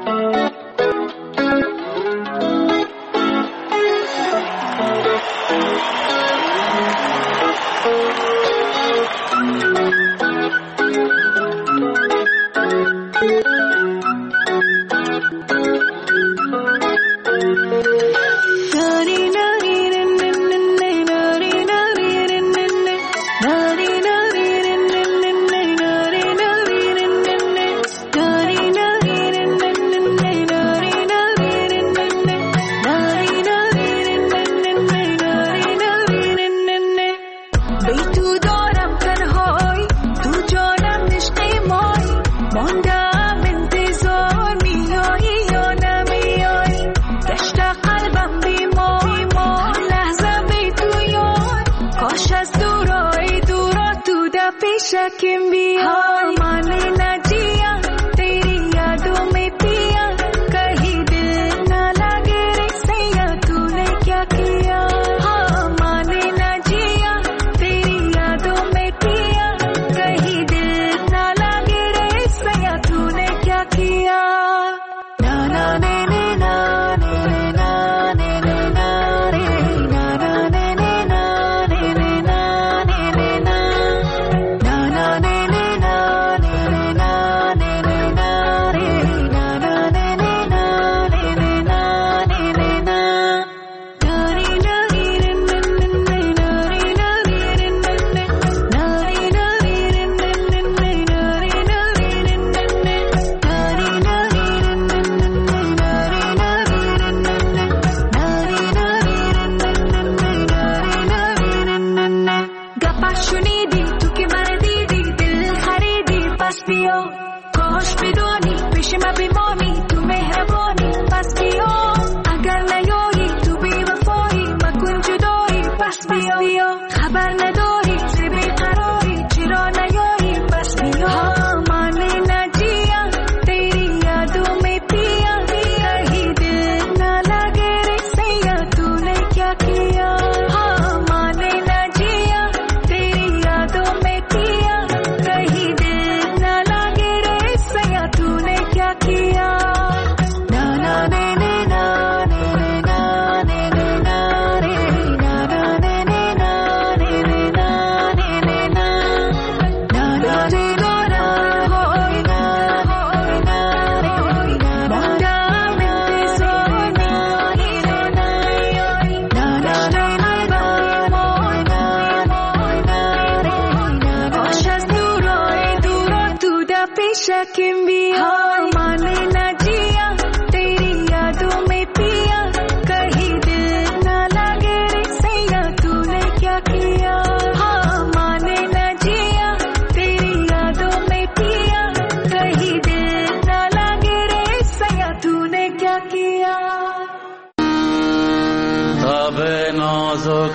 نازک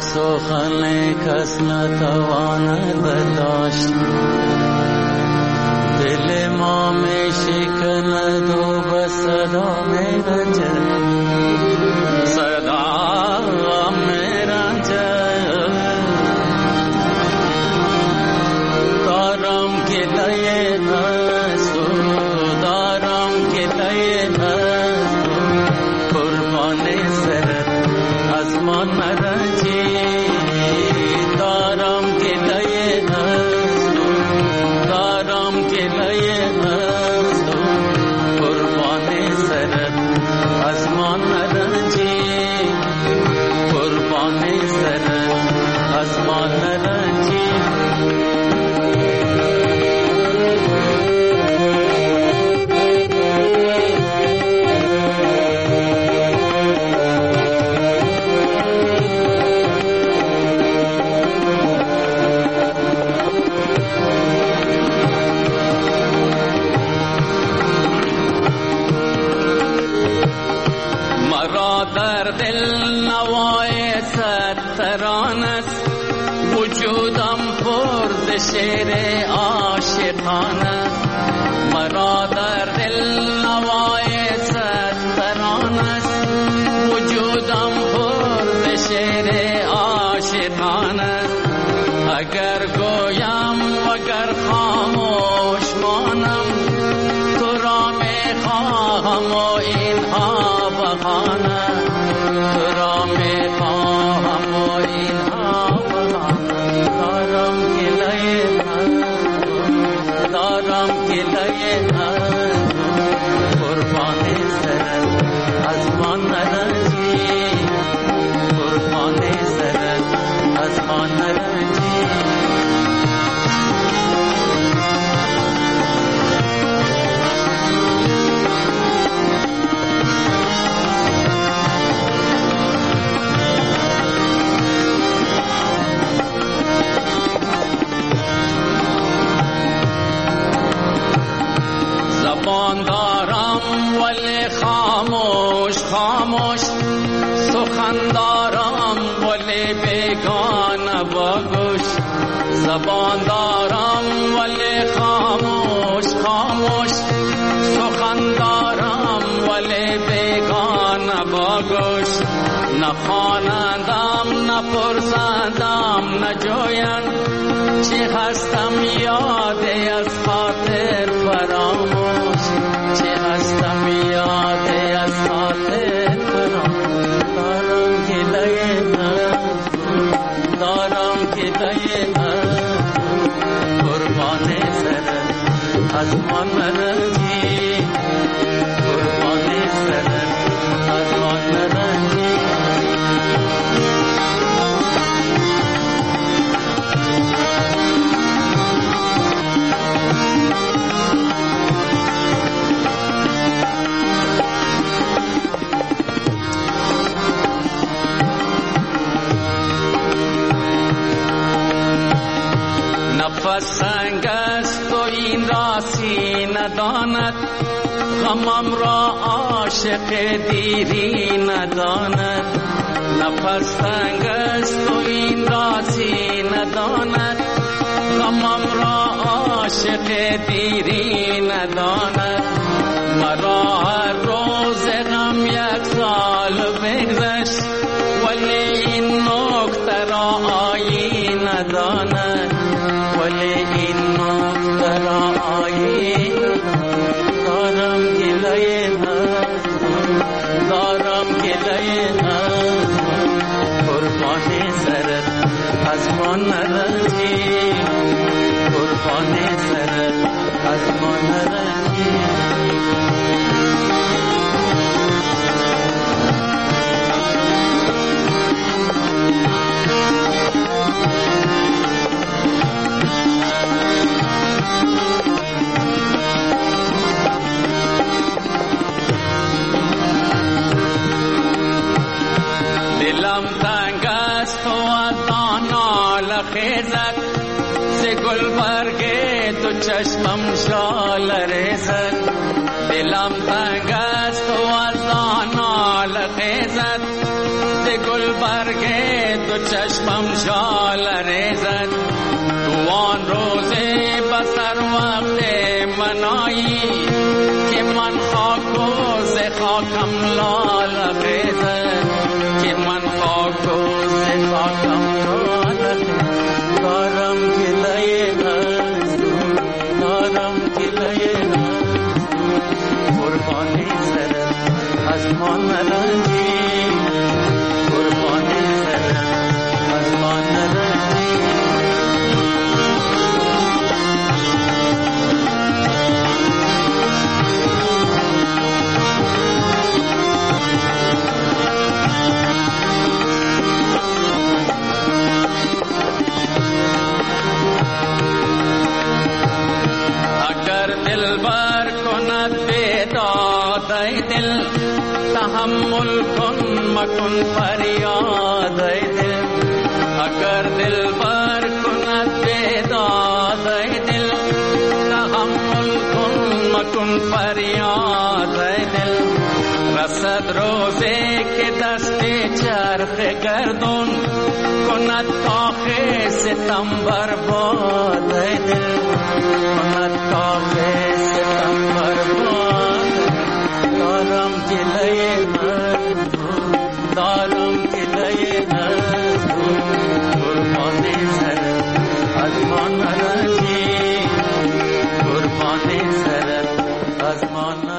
سخن کس نتواند برداشت، دل ما می شکند و به صدا می رنجد، صدا می رنجد. دارم که لایه هست، دارم که لایه هست، قربان سرت از من نرنجی. دارم که لایه هست، دارم که لایه هست، قربان سرت از من نرنجی، قربان سرت از من نرنجی. در دل نوای ستران است، وجودم پر ز شعر عاشقان است. مرا در دل نوای ستران است، وجودم پر ز شعر عاشقان است. اگر گویم خواهم و اینها بهانه، تو را میخواهم و اینها بهانه. دارم گله دارم گله قربان سرت از ما نرنجی، قربان سرت از ما نرنجی. زبان دارم ولی خاموش خاموش، سخن دارم ولی بیگانه با گوش. زبان دارم ولی خاموش خاموش، سخن دارم ولی بیگانه با گوش. نخوانندم نپرسندم نجویند، چی هستم یادی از خاطر فراموش، چی هستم یادی از خاطر فراموش. دارم گله دارم گله قربان سرت از ما نرنجی، قربان سرت از ما نرنجی. نفس سنگ است و این راسی نداند، غمم را عاشق دیری نداند. نفس سنگ است و این راسی نداند، غمم را عاشق دیری نداند. مرا هر روز غم یک سال بگذشت، ولی این نکته را آیین نداند، ولی این نکته را آیین. دارم گله دارم گله قربان سرت از ما نرنجی، قربان سرت از ما نرنجی. دلم تنگ است و از آن ناله خیزد، ز گلبرگ تو چشمم شاله ریزد. دلم تنگ است و از آن ناله خیزد، ز گلبرگ تو چشمم شاله ریزد. تو آن روز بسر وقت منایی، که من خاک و ز خاکم لاله خیزد، که من خاک و ز خاکم لاله خیزد. دارم گله دارم گله قربان سرت از ما نرنجی، قربان سرت از ما نرنجی. دلبر کند بیداد دل، تحمل کن مکن فریاد دل. اگر دلبر کند بیداد دل، تحمل کن مکن فریاد دل. رسد روزی که دست چرخ گردون، کند کاخ ستم برباد دل، کند کاخ ستم برباد. دارم گله دارم گله قربان سرت از ما نرنجی، قربان سرت از ما نرنجی.